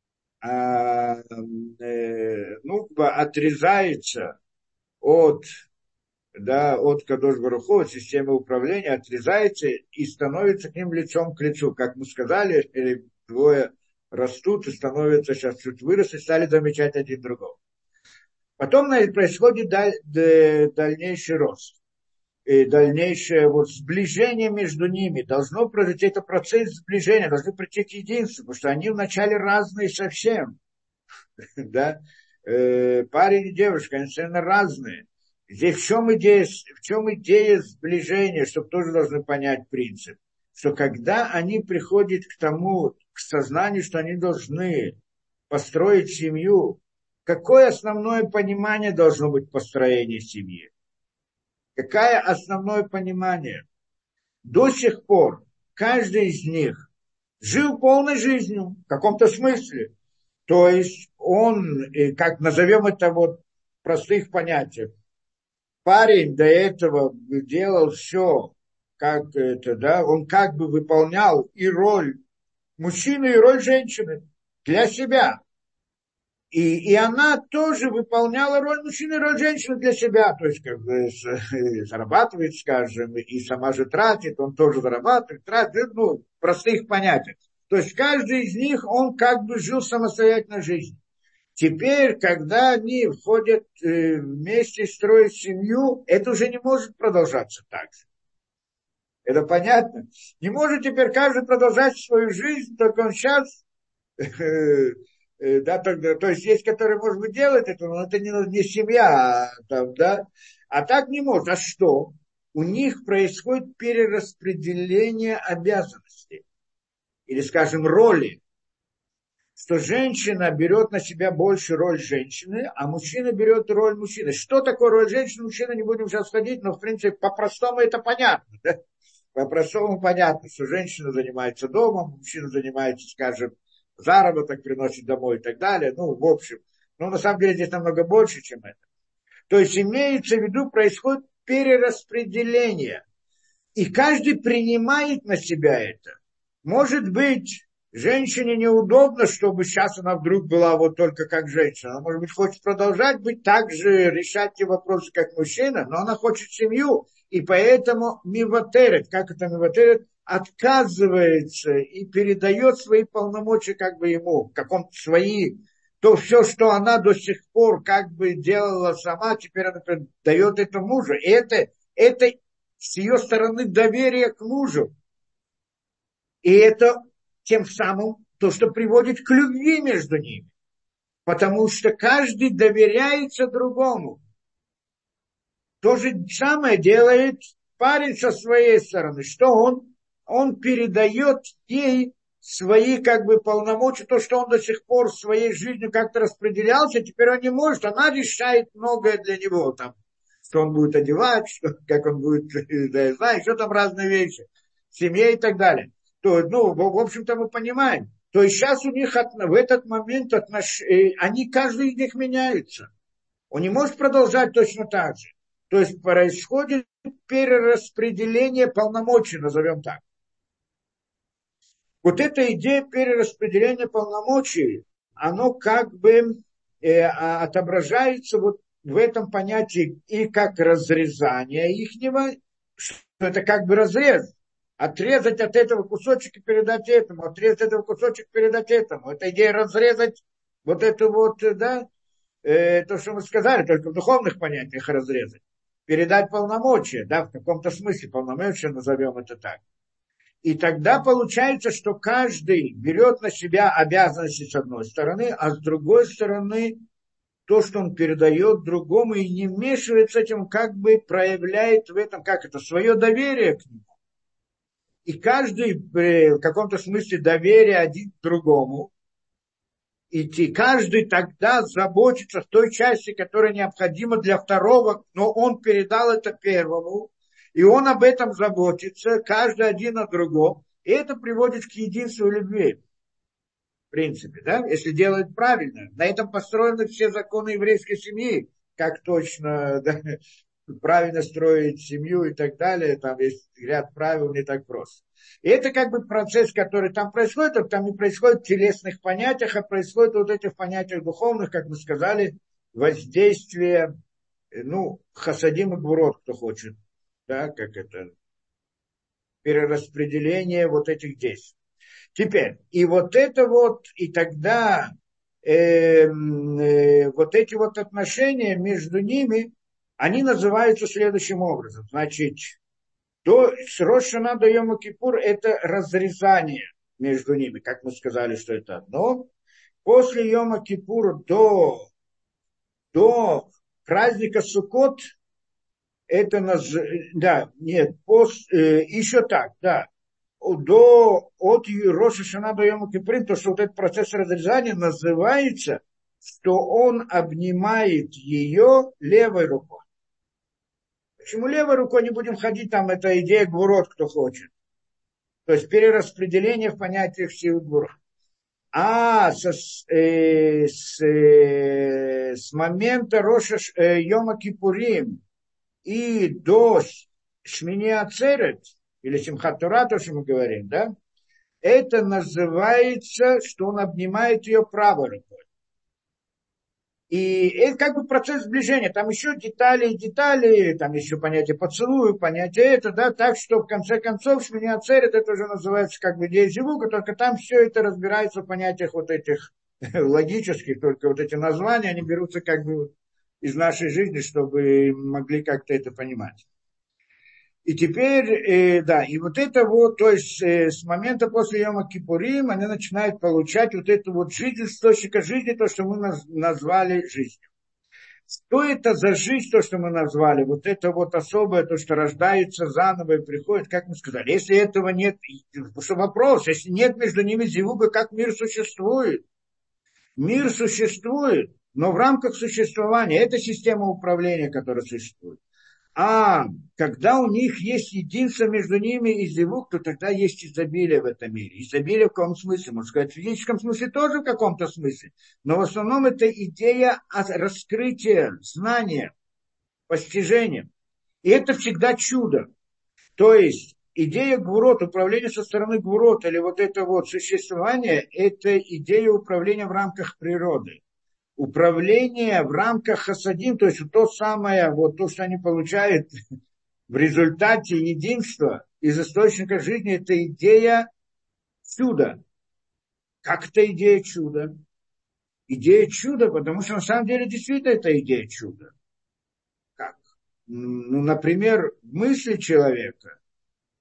отрезается от Кадош Барух Ху, от системы управления, отрезается и становится к ним лицом к лицу. Как мы сказали, двое растут и становятся, сейчас чуть выросли, стали замечать один другого. Потом происходит дальнейший рост. И дальнейшее сближение между ними. Должно произойти, это процесс сближения, должны прийти к единству, потому что они вначале разные совсем. Да? Парень и девушка, они совершенно разные. Здесь в чем идея сближения, чтобы тоже должны понять принцип. Что когда они приходят к сознанию, что они должны построить семью, какое основное понимание должно быть построения семьи? Какое основное понимание? До сих пор каждый из них жил полной жизнью, в каком-то смысле. То есть он, как назовем это в простых понятиях, парень до этого делал все, как это, да, он как бы выполнял и роль мужчины, и роль женщины для себя. И она тоже выполняла роль мужчины и роль женщины для себя. То есть, как бы, зарабатывает, скажем, и сама же тратит, он тоже зарабатывает, тратит, в простых понятиях. То есть, каждый из них, он как бы жил самостоятельной жизнью. Теперь, когда они входят вместе, строят семью, это уже не может продолжаться так же. Это понятно? Не может теперь каждый продолжать свою жизнь, только он сейчас... Да, то есть есть, которые, может быть, делают это, но это не семья, да. А так не может. А что? У них происходит перераспределение обязанностей. Или, скажем, роли. Что женщина берет на себя больше роль женщины, а мужчина берет роль мужчины. Что такое роль женщины, мужчины, не будем сейчас ходить, но, в принципе, по-простому это понятно. Да? По-простому понятно, что женщина занимается домом, мужчина занимается, скажем, заработок приносит домой и так далее. В общем, на самом деле здесь намного больше, чем это. То есть имеется в виду, происходит перераспределение. И каждый принимает на себя это. Может быть, женщине неудобно, чтобы сейчас она вдруг была только как женщина. Она, может быть, хочет продолжать быть так же, решать те вопросы, как мужчина, но она хочет семью. И поэтому миватерет, как это миватерет, отказывается и передает свои полномочия как бы ему, каком-то свои, то все, что она до сих пор как бы делала сама, теперь она дает это мужу. И это с ее стороны доверие к мужу. И это тем самым то, что приводит к любви между ними. Потому что каждый доверяется другому. То же самое делает парень со своей стороны. Что он? Он передает ей свои как бы полномочия, то, что он до сих пор в своей жизни как-то распределялся, теперь он не может, она решает многое для него, там, что он будет одевать, что, как он будет, да, знаю, еще там разные вещи, в семье и так далее. То, ну, в общем-то, мы понимаем. То есть сейчас у них в этот момент они, каждый из них меняется. Он не может продолжать точно так же. То есть происходит перераспределение полномочий, назовем так. Вот эта идея перераспределения полномочий, оно как бы отображается вот в этом понятии и как разрезание ихнего, что это как бы разрез. Отрезать от этого кусочек и передать этому, отрезать от этого кусочек и передать этому. Это идея разрезать вот это вот, да, то, что мы сказали, только в духовных понятиях разрезать. Передать полномочия, да, в каком-то смысле полномочия, назовем это так. И тогда получается, что каждый берет на себя обязанности с одной стороны, а с другой стороны то, что он передает другому и не вмешивается с этим, как бы проявляет в этом, как это, свое доверие к нему. И каждый в каком-то смысле доверие один к другому. И каждый тогда заботится в той части, которая необходима для второго, но он передал это первому, и он об этом заботится, каждый один о другом. И это приводит к единству любви, в принципе, да, если делать правильно. На этом построены все законы еврейской семьи, как точно, да, правильно строить семью и так далее. Там есть ряд правил, не так просто. И это как бы процесс, который там происходит, а там не происходит в телесных понятиях, а происходит вот этих понятиях духовных, как мы сказали, воздействие, ну, хасадим и гвурот, кто хочет, да, как это, перераспределение вот этих действий. Теперь, и вот это вот, и тогда вот эти вот отношения между ними, они называются следующим образом. Значит, с Рош ха-Шана до Йома Кипур это разрезание между ними, как мы сказали, что это одно. После Йома Кипур до праздника Суккот это да, нет, еще так, да, от Рош ха-Шана до Йома Кипур, то, что вот этот процесс разрезания называется, что он обнимает ее левой рукой. Почему левой рукой не будем ходить, там эта идея гвурот, кто хочет. То есть перераспределение в понятиях сил гвурот. А с момента Йома Кипурим и до Шмини Ацерет, или Симхат Тора, то, что мы говорим, да, это называется, что он обнимает ее правой рукой. И это как бы процесс сближения. Там еще детали, там еще понятие поцелуя, понятие это, да, так что в конце концов Шмини Ацерет, это уже называется как бы идея зивука, только там все это разбирается в понятиях вот этих логических, только вот эти названия, они берутся как бы из нашей жизни, чтобы могли как-то это понимать. И теперь, да, и вот это вот, то есть с момента после Йома Кипурим они начинают получать вот эту вот жизнь, источника жизни, то, что мы назвали жизнью. Что это за жизнь, то, что мы назвали? Вот это вот особое, то, что рождается заново и приходит, как мы сказали. Если этого нет, что вопрос, если нет между ними зивуга, как мир существует? Мир существует, но в рамках существования, это система управления, которая существует. А когда у них есть единство между ними и зивук, то тогда есть изобилие в этом мире. Изобилие в каком смысле? Можно сказать, в физическом смысле тоже в каком-то смысле. Но в основном это идея раскрытия, знания, постижения. И это всегда чудо. То есть идея гвурот, управление со стороны гвурот, или вот это вот существование, это идея управления в рамках природы. Управление в рамках хасадим, то есть то самое, вот то, что они получают в результате единства из источника жизни, это идея чуда. Как это идея чуда? Идея чуда, потому что на самом деле действительно это идея чуда. Как? Ну, например, мысли человека,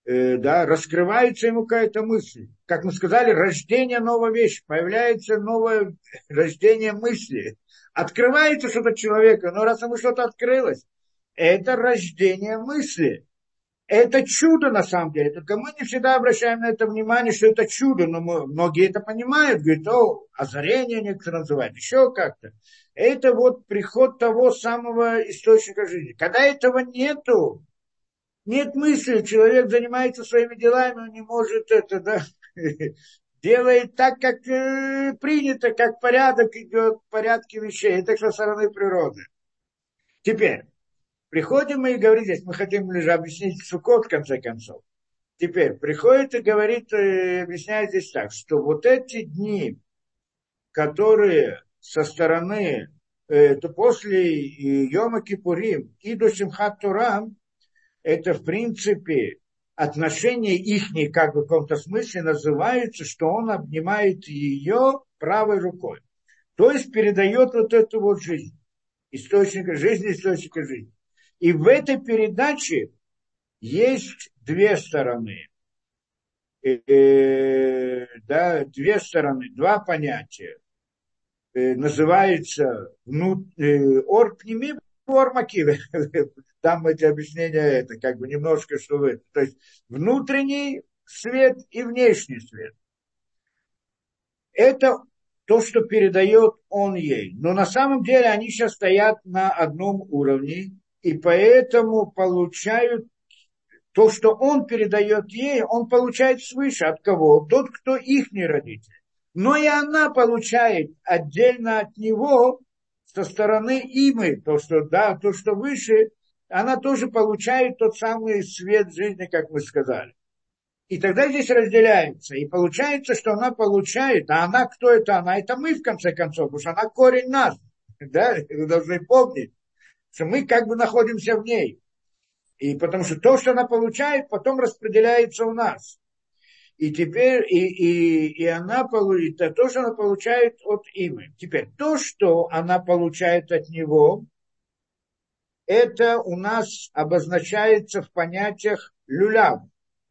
да, раскрывается ему какая-то мысль. Как мы сказали, рождение новой вещи, появляется новое рождение мысли. Открывается что-то человека, но раз ему что-то открылось, это рождение мысли. Это чудо на самом деле. Только мы не всегда обращаем на это внимание, что это чудо. Но многие это понимают. Говорят, озарение некоторые называют, еще как-то. Это вот приход того самого источника жизни. Когда этого нету, нет мысли, человек занимается своими делами, он не может это, да, делает так, как принято, как порядок идет, порядки вещей. Это со стороны природы. Теперь, приходим мы и говорим здесь, мы хотим лишь объяснить Суккот в конце концов. Теперь, приходит и говорит, объясняет здесь так, что вот эти дни, которые со стороны, то после Йома Кипурим и до Симхат Тора, это, в принципе, отношения их, как бы в каком-то смысле, называются, что он обнимает ее правой рукой. То есть передает вот эту вот жизнь, источника жизни. И в этой передаче есть две стороны. Да, две стороны, два понятия. Называется ор пними, ор макиве. Там эти объяснения, это как бы немножко, что вы... То есть внутренний свет и внешний свет. Это то, что передает он ей. Но на самом деле они сейчас стоят на одном уровне, и поэтому получают то, что он передает ей, он получает свыше. От кого? Тот, кто ихний родитель. Но и она получает отдельно от него со стороны имы, то, что, да, то, что выше, она тоже получает тот самый свет жизни, как мы сказали. И тогда здесь разделяется. И получается, что она получает, а она, кто это она? Это мы, в конце концов, потому что она корень нас. Да? Вы должны помнить, что мы как бы находимся в ней. И потому что то, что она получает, потом распределяется у нас. И теперь и она получает, то, что она получает от имя. Теперь то, что она получает от него, это у нас обозначается в понятиях люляв.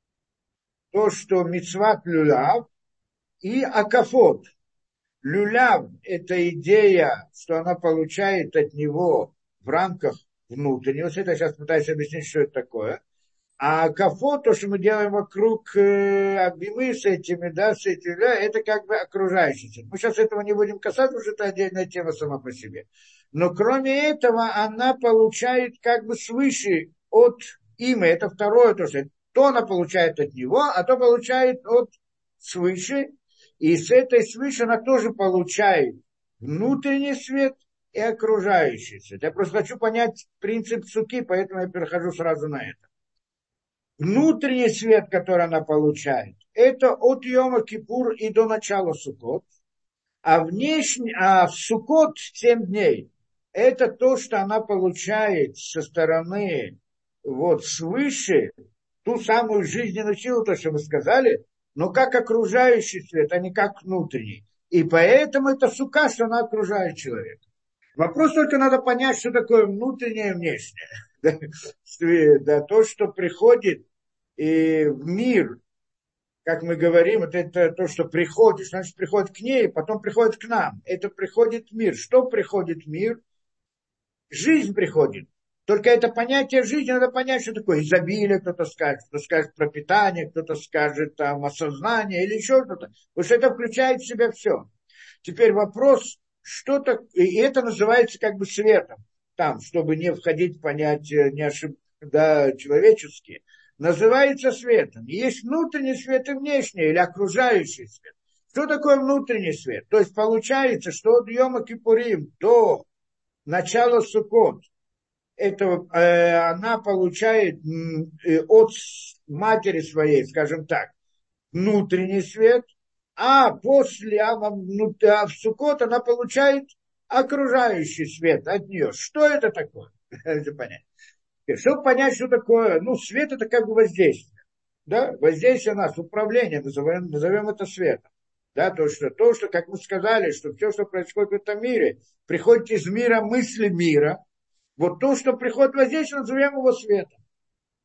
То, что мицват люляв и акафот. Люляв – это идея, что она получает от него в рамках внутреннего. Это я сейчас пытаюсь объяснить, что это такое. А кафо, то, что мы делаем вокруг объемы с этими, да, это как бы окружающий. Мы сейчас этого не будем касаться, потому что это отдельная тема сама по себе. Но кроме этого, она получает как бы свыше от имя. Это второе, то она получает от него, а то получает от свыше. И с этой свыше она тоже получает внутренний свет и окружающий свет. Я просто хочу понять принцип суки, поэтому я перехожу сразу на это. Внутренний свет, который она получает, это от Йома Кипур и до начала Суккот. А внешний, а в Суккот 7 дней, это то, что она получает со стороны, вот, свыше, ту самую жизненную силу, то, что мы сказали, но как окружающий свет, а не как внутренний. И поэтому это сука, что она окружает человека. Вопрос только надо понять, что такое внутреннее и внешнее. Да, то, что приходит в мир, как мы говорим, вот это то, что приходит, значит, приходит к ней, потом приходит к нам. Это приходит в мир. Что приходит в мир? Жизнь приходит. Только это понятие жизни, надо понять, что такое изобилие, кто-то скажет пропитание, кто-то скажет там осознание или еще что-то. Потому что это включает в себя все. Теперь вопрос, что-то, и это называется как бы светом, там, чтобы не входить в понятия да, человеческие, называется светом. И есть внутренний свет и внешний, или окружающий свет. Что такое внутренний свет? То есть получается, что от Йома Кипурим до начала Суккот, это, она получает от матери своей, скажем так, внутренний свет, а после в Суккот она получает окружающий свет от нее. Что это такое? Это понять. Чтобы понять, что такое, свет это как бы воздействие. Да? Воздействие на нас, управление, назовем это светом. Да? То, что, как мы сказали, что все, что происходит в этом мире, приходит из мира мысли мира. Вот то, что приходит в воздействие, назовем его светом.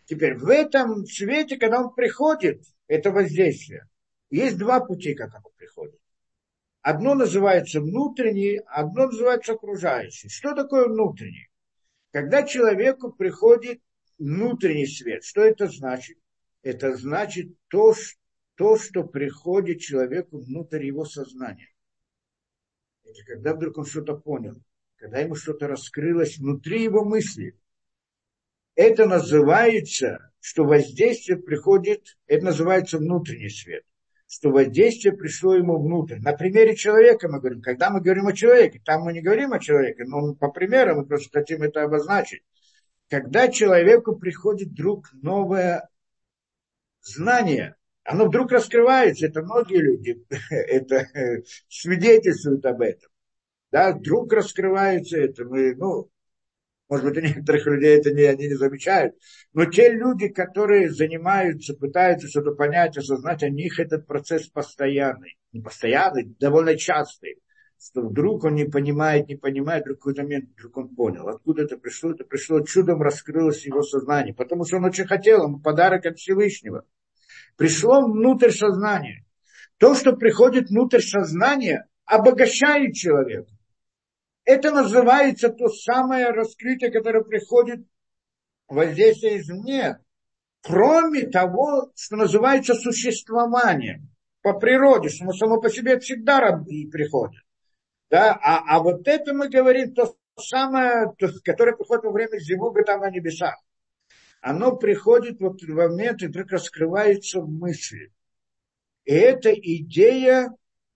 Теперь в этом свете, когда он приходит, это воздействие, есть два пути, как оно приходит. Одно называется внутренний, одно называется окружающий. Что такое внутренний? Когда человеку приходит внутренний свет, что это значит? Это значит то, что приходит человеку внутрь его сознания. Это когда вдруг он что-то понял, когда ему что-то раскрылось внутри его мысли. Это называется, что воздействие приходит, это называется внутренний свет. Что воздействие пришло ему внутрь. На примере человека мы говорим, когда мы говорим о человеке, там мы не говорим о человеке, но по примеру мы просто хотим это обозначить. Когда человеку приходит вдруг новое знание, оно вдруг раскрывается, это многие люди это свидетельствуют об этом. Да, вдруг раскрывается это, может быть, у некоторых людей они не замечают, но те люди, которые занимаются, пытаются что-то понять, осознать, у них этот процесс постоянный, не постоянный, довольно частый, что вдруг он не понимает, вдруг в какой-то момент вдруг он понял, откуда это пришло чудом раскрылось его сознание, потому что он очень хотел, ему подарок от Всевышнего. Пришло внутрь сознания. То, что приходит внутрь сознания, обогащает человека. Это называется то самое раскрытие, которое приходит воздействие извне. Кроме того, что называется существованием по природе, что оно само по себе всегда приходит. Да? А вот это мы говорим, то самое, которое приходит во время зивуга там на небесах. Оно приходит вот в момент, и вдруг раскрывается в мысли. И эта идея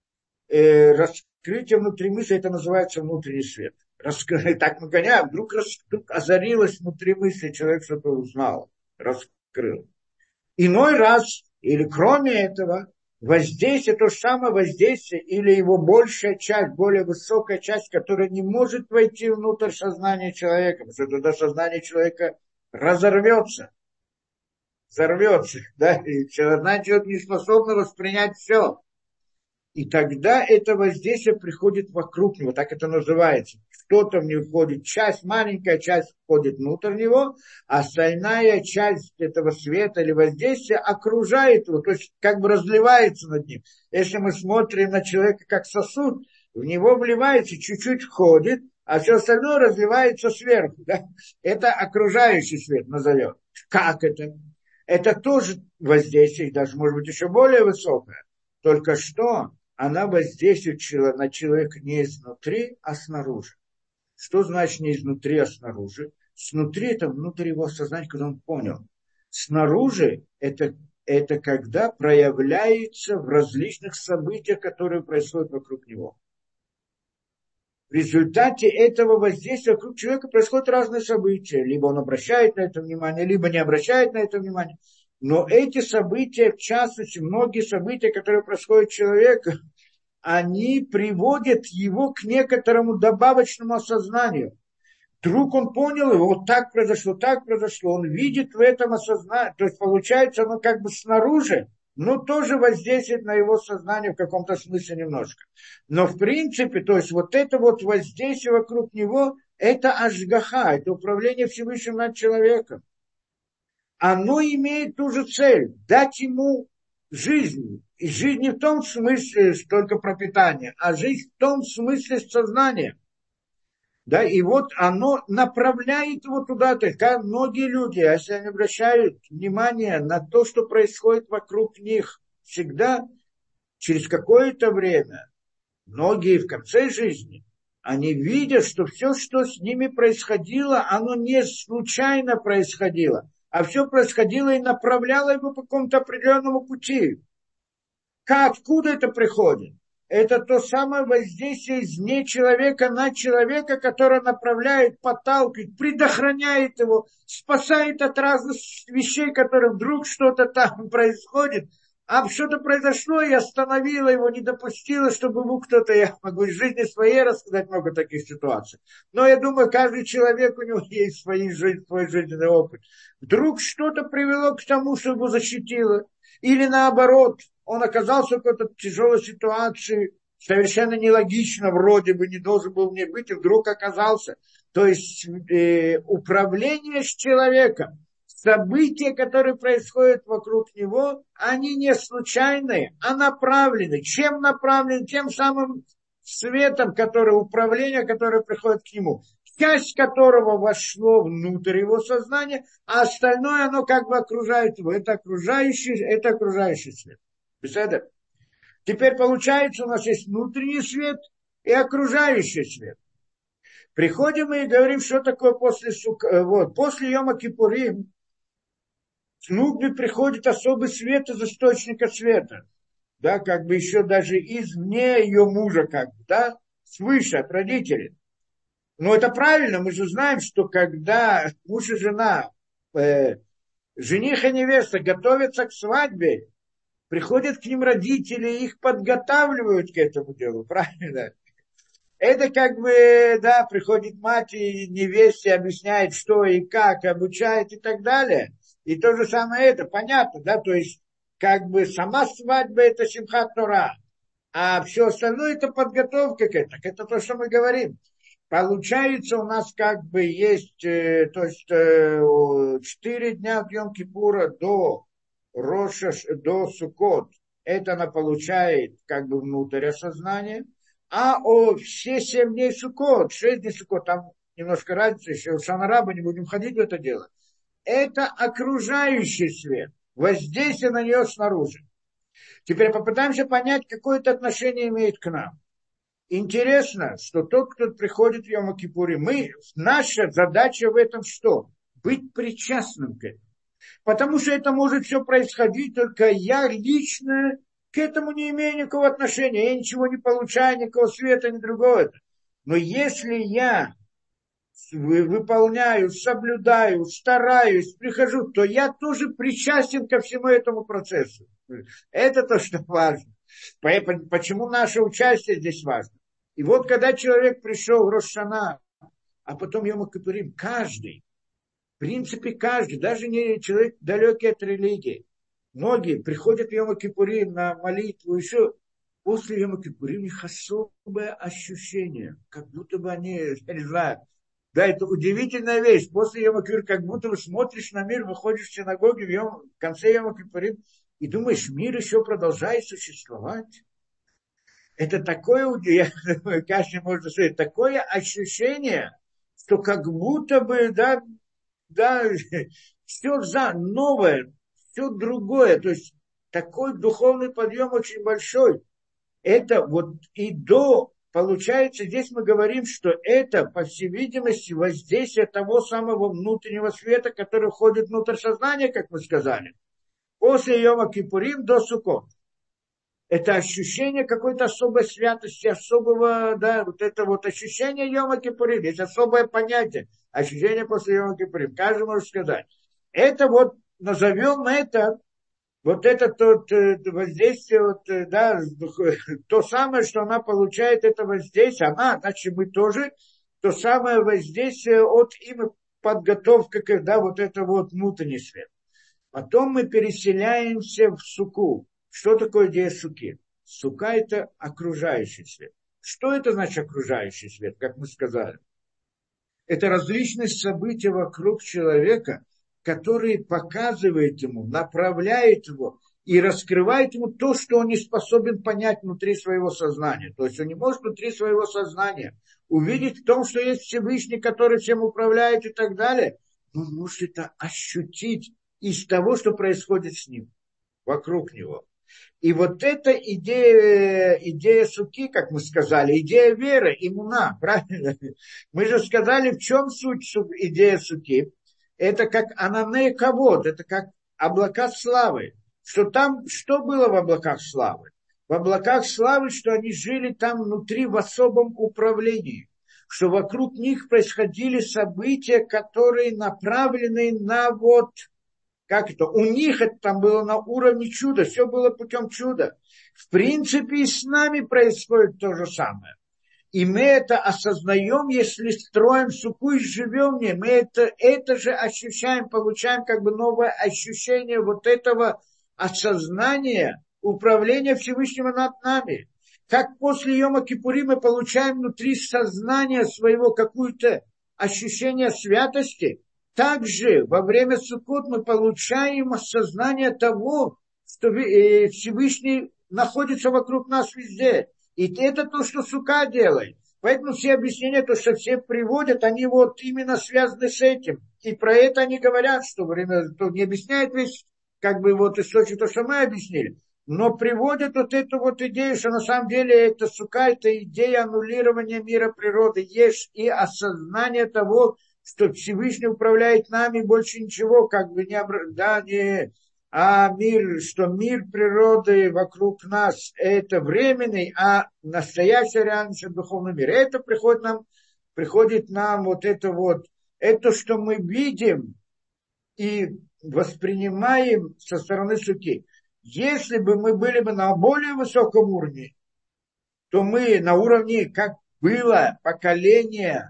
раскрытия внутри мысли, это называется внутренний свет. Так мы гоняем, вдруг озарилось внутри мысли, человек что-то узнал, раскрыл. Иной раз, или кроме этого, воздействие, то же самое воздействие, или его большая часть, более высокая часть, которая не может войти внутрь сознания человека, потому что тогда сознание человека разорвется, взорвется, да, и сознание человека не способно воспринять все. И тогда это воздействие приходит вокруг него, так это называется. Что-то в него входит, маленькая часть входит внутрь него, а остальная часть этого света или воздействия окружает его, то есть как бы разливается над ним. Если мы смотрим на человека как сосуд, в него вливается, чуть-чуть входит, а все остальное разливается сверху. Да? Это окружающий свет назовем. Как это? Это тоже воздействие, даже может быть еще более высокое. Только что она воздействует на человека не изнутри, а снаружи. Что значит не изнутри, а снаружи? Снутри это внутрь его сознания, когда он понял. Снаружи это когда проявляется в различных событиях, которые происходят вокруг него. В результате этого воздействия вокруг человека происходят разные события. Либо он обращает на это внимание, либо не обращает на это внимание. Но эти события, в частности, многие события, которые происходят с человеком, они приводят его к некоторому добавочному осознанию. Вдруг он понял, вот так произошло, он видит в этом осознании. То есть, получается, оно как бы снаружи, но тоже воздействует на его сознание в каком-то смысле немножко. Но в принципе, то есть вот это вот воздействие вокруг него, это ашгаха, это управление Всевышним над человеком. Оно имеет ту же цель, дать ему жизнь. И жизнь не в том смысле только пропитание, а жизнь в том смысле сознания. Да, и вот оно направляет его туда, то есть как многие люди, если они обращают внимание на то, что происходит вокруг них, всегда через какое-то время, многие в конце жизни, они видят, что все, что с ними происходило, оно не случайно происходило, а все происходило и направляло его по какому-то определенному пути. Откуда это приходит? Это то самое воздействие извне человека на человека, которое направляет, подталкивает, предохраняет его, спасает от разных вещей, которые вдруг что-то там происходит, а что-то произошло и остановило его, не допустило, чтобы ему кто-то, я могу из жизни своей рассказать много таких ситуаций. Но я думаю, каждый человек, у него есть свой жизненный опыт. Вдруг что-то привело к тому, что его защитило. Или наоборот, он оказался в какой-то тяжелой ситуации, совершенно нелогично, вроде бы не должен был мне быть, и вдруг оказался. То есть управление с человеком, с события, которые происходят вокруг него, они не случайные, а направлены. Чем направлены? Тем самым светом, управление, которое приходит к нему. Часть которого вошло внутрь его сознания, а остальное оно как бы окружает его. Это окружающий свет. Беседа? Теперь получается, у нас есть внутренний свет и окружающий свет. Приходим мы и говорим, что такое после Йома Кипурим. С Нукби приходит особый свет из источника света. Да, как бы еще даже извне ее мужа, как бы, да, свыше от родителей. Но это правильно, мы же знаем, что когда муж и жена, жених и невеста готовятся к свадьбе, приходят к ним родители, их подготавливают к этому делу, правильно? Это как бы, да, приходит мать и невесте объясняет, что и как, обучает и так далее. И то же самое это, понятно, да, то есть, как бы сама свадьба это Симхат Тора, а все остальное это подготовка к этому. Это то, что мы говорим. Получается, у нас как бы есть, то есть, 4 дня от Йом-Кипура до до Суккот, это она получает как бы внутрь осознания, а все 7 дней Суккот, 6 дней Суккот, там немножко разница, еще в Шанараба не будем ходить в это дело, это окружающий свет, воздействие на нее снаружи. Теперь попытаемся понять, какое это отношение имеет к нам. Интересно, что тот, кто приходит в Йом-Кипури, наша задача в этом что? Быть причастным к этому. Потому что это может все происходить, только я лично к этому не имею никакого отношения. Я ничего не получаю, никакого света, ни другого. Но если я выполняю, соблюдаю, стараюсь, прихожу, то я тоже причастен ко всему этому процессу. Это то, что важно. Почему наше участие здесь важно? И вот когда человек пришел в Рош ха-Шана, а потом Йом Кипурим, каждый, в принципе каждый, даже не человек далекий от религии, многие приходят в Йом Кипурим на молитву, еще после Йом Кипурим у них особое ощущение, как будто бы они, я не знаю, да, это удивительная вещь, после Йом Кипур, как будто бы смотришь на мир, выходишь в синагоге в конце Йом Кипурим, и думаешь, мир еще продолжает существовать. Это такое, я думаю, каждый может сказать, такое ощущение, что как будто бы, да, все новое, все другое. То есть такой духовный подъем очень большой. Это вот и получается, здесь мы говорим, что это, по всей видимости, воздействие того самого внутреннего света, который входит внутрь сознания, как мы сказали. После Йома Кипурим до Суккот. Это ощущение какой-то особой святости, особого, да, вот это вот ощущение Йома Кипурим. Есть особое понятие. Ощущение после Йома Кипурим. Каждый может сказать. Это вот, назовем это, вот это тот воздействие, вот, да, то самое, что она получает, это воздействие. Значит, мы тоже, то самое воздействие от имя подготовка, да, вот это вот внутренний свет. Потом мы переселяемся в суку. Что такое идея суки? Сука – это окружающий свет. Что это значит окружающий свет, как мы сказали? Это различные события вокруг человека, которые показывают ему, направляют его и раскрывают ему то, что он не способен понять внутри своего сознания. То есть он не может внутри своего сознания увидеть в том, что есть Всевышний, который всем управляет и так далее. Но он может это ощутить из того, что происходит с ним, вокруг него. И вот эта идея суки, как мы сказали, идея веры, иммуна, правильно? Мы же сказали, в чем суть идеи суки. Это как ананей кавод, это как облака славы. Что было в облаках славы? В облаках славы, что они жили там внутри в особом управлении. Что вокруг них происходили события, которые направлены на вот... Как это? У них это там было на уровне чуда, все было путем чуда. В принципе, и с нами происходит то же самое. И мы это осознаем, если строим суку и живем в ней. Мы это же ощущаем, получаем как бы новое ощущение вот этого осознания управления Всевышнего над нами. Как после Йома Кипури мы получаем внутри сознания своего какое-то ощущение святости, также во время Суккот мы получаем осознание того, что Всевышний находится вокруг нас везде. И это то, что Сука делает. Поэтому все объяснения, то, что все приводят, они вот именно связаны с этим. И про это они говорят, что время, то не объясняет весь, как бы вот источник, то, что мы объяснили. Но приводят вот эту вот идею, что на самом деле это Сука, это идея аннулирования мира природы. Есть и осознание того, что Всевышний управляет нами, больше ничего, как бы а мир, что мир природы вокруг нас это временный, а настоящая реальность это духовный мир. Это приходит нам вот это, что мы видим и воспринимаем со стороны Суки. Если бы мы были бы на более высоком уровне, то мы на уровне, как было поколение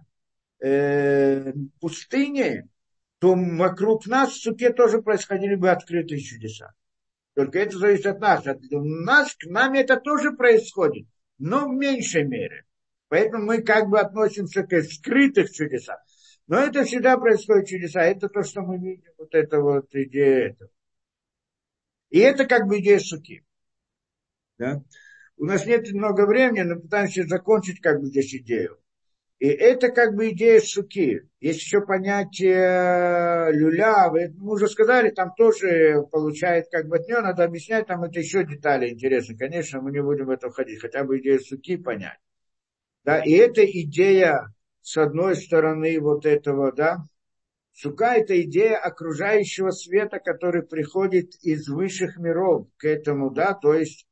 пустыни, то вокруг нас в Суке тоже происходили бы открытые чудеса. Только это зависит от нас. К нам это тоже происходит, но в меньшей мере. Поэтому мы как бы относимся к скрытых чудесам. Но это всегда происходит чудеса. Это то, что мы видим, вот это вот идея этого. И это как бы идея Суки. Да? У нас нет много времени, но пытаемся закончить как бы здесь идею. И это как бы идея Суки. Есть еще понятие люля. Мы уже сказали, там тоже получает как бы от нее, надо объяснять, там это еще детали интересны. Конечно, мы не будем в это входить, хотя бы идею Суки понять. Да? И эта идея, с одной стороны, вот этого, да, Сука – это идея окружающего света, который приходит из высших миров к этому, да, то есть,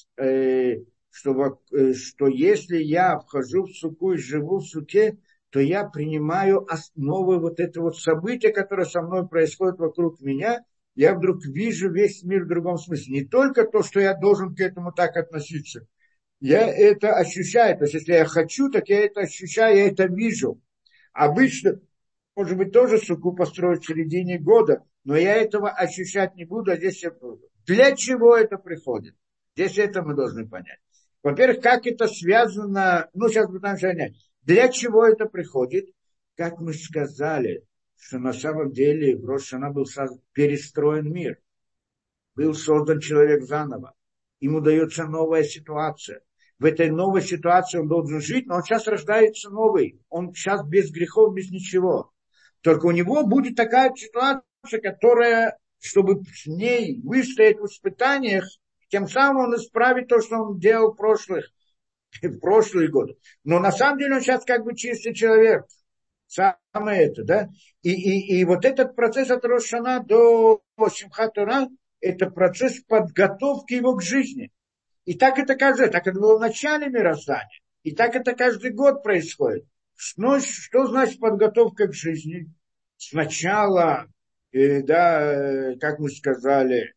что если я вхожу в Суку и живу в Суке, то я принимаю основы вот этого вот события, которое со мной происходит вокруг меня, я вдруг вижу весь мир в другом смысле. Не только то, что я должен к этому так относиться, я это ощущаю, то есть, если я хочу, так я это ощущаю, я это вижу. Обычно может быть, тоже суку построить в середине года, но я этого ощущать не буду, а здесь я буду. Для чего это приходит? Здесь это мы должны понять. Во-первых, как это связано, сейчас пытаемся понять, для чего это приходит? Как мы сказали, что на самом деле в Рош ха-Шана был перестроен мир, был создан человек заново, ему дается новая ситуация. В этой новой ситуации он должен жить, но он сейчас рождается новый, он сейчас без грехов, без ничего. Только у него будет такая ситуация, которая, чтобы с ней выстоять в испытаниях, тем самым он исправит то, что он делал в прошлые годы. Но на самом деле он сейчас как бы чистый человек. Самое это, да? И вот этот процесс от Рош ха-Шана до Симхат Тора, это процесс подготовки его к жизни. И так это было в начале мироздания. И так это каждый год происходит. Что значит подготовка к жизни? Сначала, как мы сказали,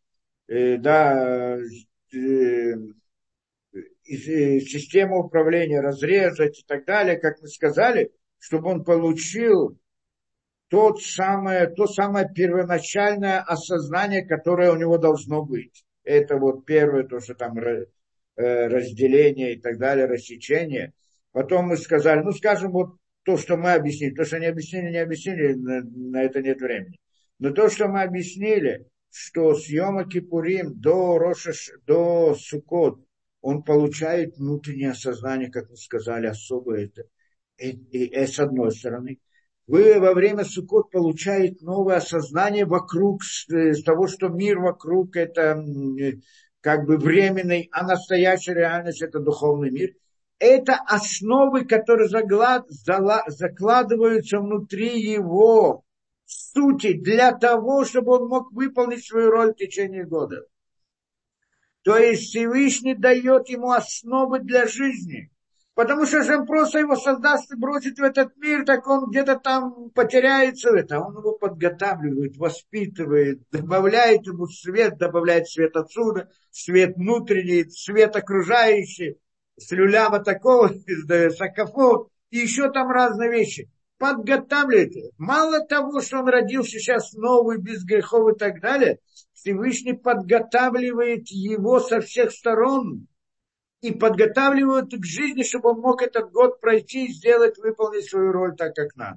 систему управления разрезать и так далее, как мы сказали, чтобы он получил то самое первоначальное осознание, которое у него должно быть. Это вот первое, то, что там разделение и так далее, рассечение. Потом мы сказали, скажем, вот то, что мы объяснили, то, что не объяснили, на это нет времени. Но то, что мы объяснили, что с Йома Кипурим до Суккот он получает внутреннее осознание, как мы сказали, особое это. И с одной стороны. Вы во время Суккот получаете новое осознание вокруг, с того, что мир вокруг это как бы временный, а настоящая реальность это духовный мир. Это основы, которые закладываются внутри его сути для того, чтобы он мог выполнить свою роль в течение года. То есть Всевышний дает ему основы для жизни. Потому что если он просто его создаст и бросит в этот мир, так он где-то там потеряется в этом. Он его подготавливает, воспитывает, добавляет ему свет, добавляет свет отсюда, свет внутренний, свет окружающий, с люлява такого, из сакафов, и еще там разные вещи. Подготавливает. Мало того, что он родился сейчас новый, без грехов и так далее, Всевышний подготавливает его со всех сторон и подготавливают к жизни, чтобы он мог этот год пройти и выполнить свою роль так, как надо.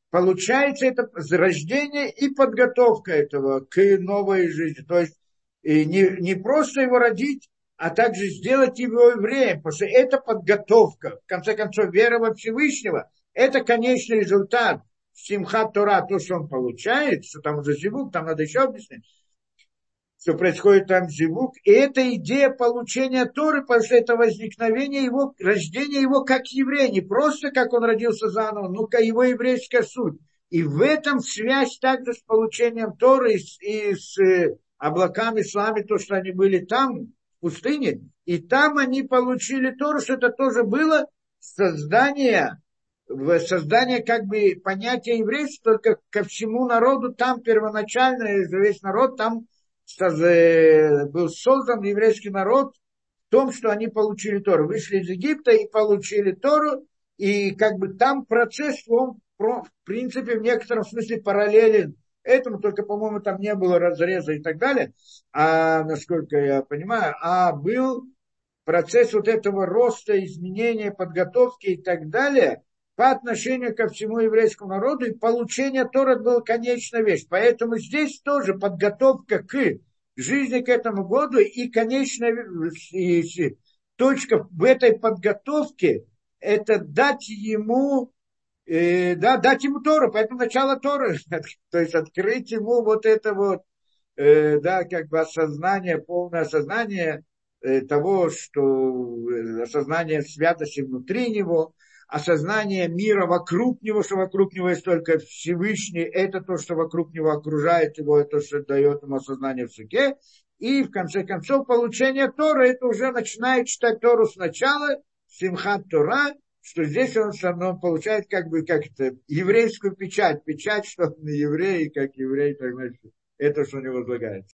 получается это рождение и подготовка этого к новой жизни. То есть и не просто его родить, а также сделать его евреем, потому что это подготовка. В конце концов, вера во Всевышнего, это конечный результат Симхат Тора, то, что он получает, что там уже зивук, там надо еще объяснить, что происходит там зивук. И это идея получения Торы, потому что это возникновение его, рождение его как еврея, не просто как он родился заново, но как его еврейская суть. И в этом связь также с получением Торы и с облаками, славами, то, что они были там, в пустыне. И там они получили Тору, что это тоже было создание как бы понятия еврейства, только ко всему народу, там первоначально весь народ, там был создан еврейский народ в том, что они получили Тору. Вышли из Египта и получили Тору, и как бы там процесс, он в принципе в некотором смысле параллелен этому, только, по-моему, там не было разреза и так далее, насколько я понимаю, был процесс вот этого роста, изменения, подготовки и так далее по отношению ко всему еврейскому народу, и получение Торы была конечная вещь. Поэтому здесь тоже подготовка к жизни к этому году и конечная точка в этой подготовке – это дать ему Тору, поэтому начало Торы, то есть открыть ему вот это вот, как бы осознание, полное осознание того, что осознание святости внутри него, осознание мира вокруг него, что вокруг него есть только Всевышний, это то, что вокруг него окружает его, это то, что дает ему осознание в суке. И в конце концов получение Торы, это уже начинает читать Тору сначала, Симхат Тора, что здесь он все равно получает как бы как это, еврейскую печать, что он еврей, как еврей, так значит, это что у него возлагается.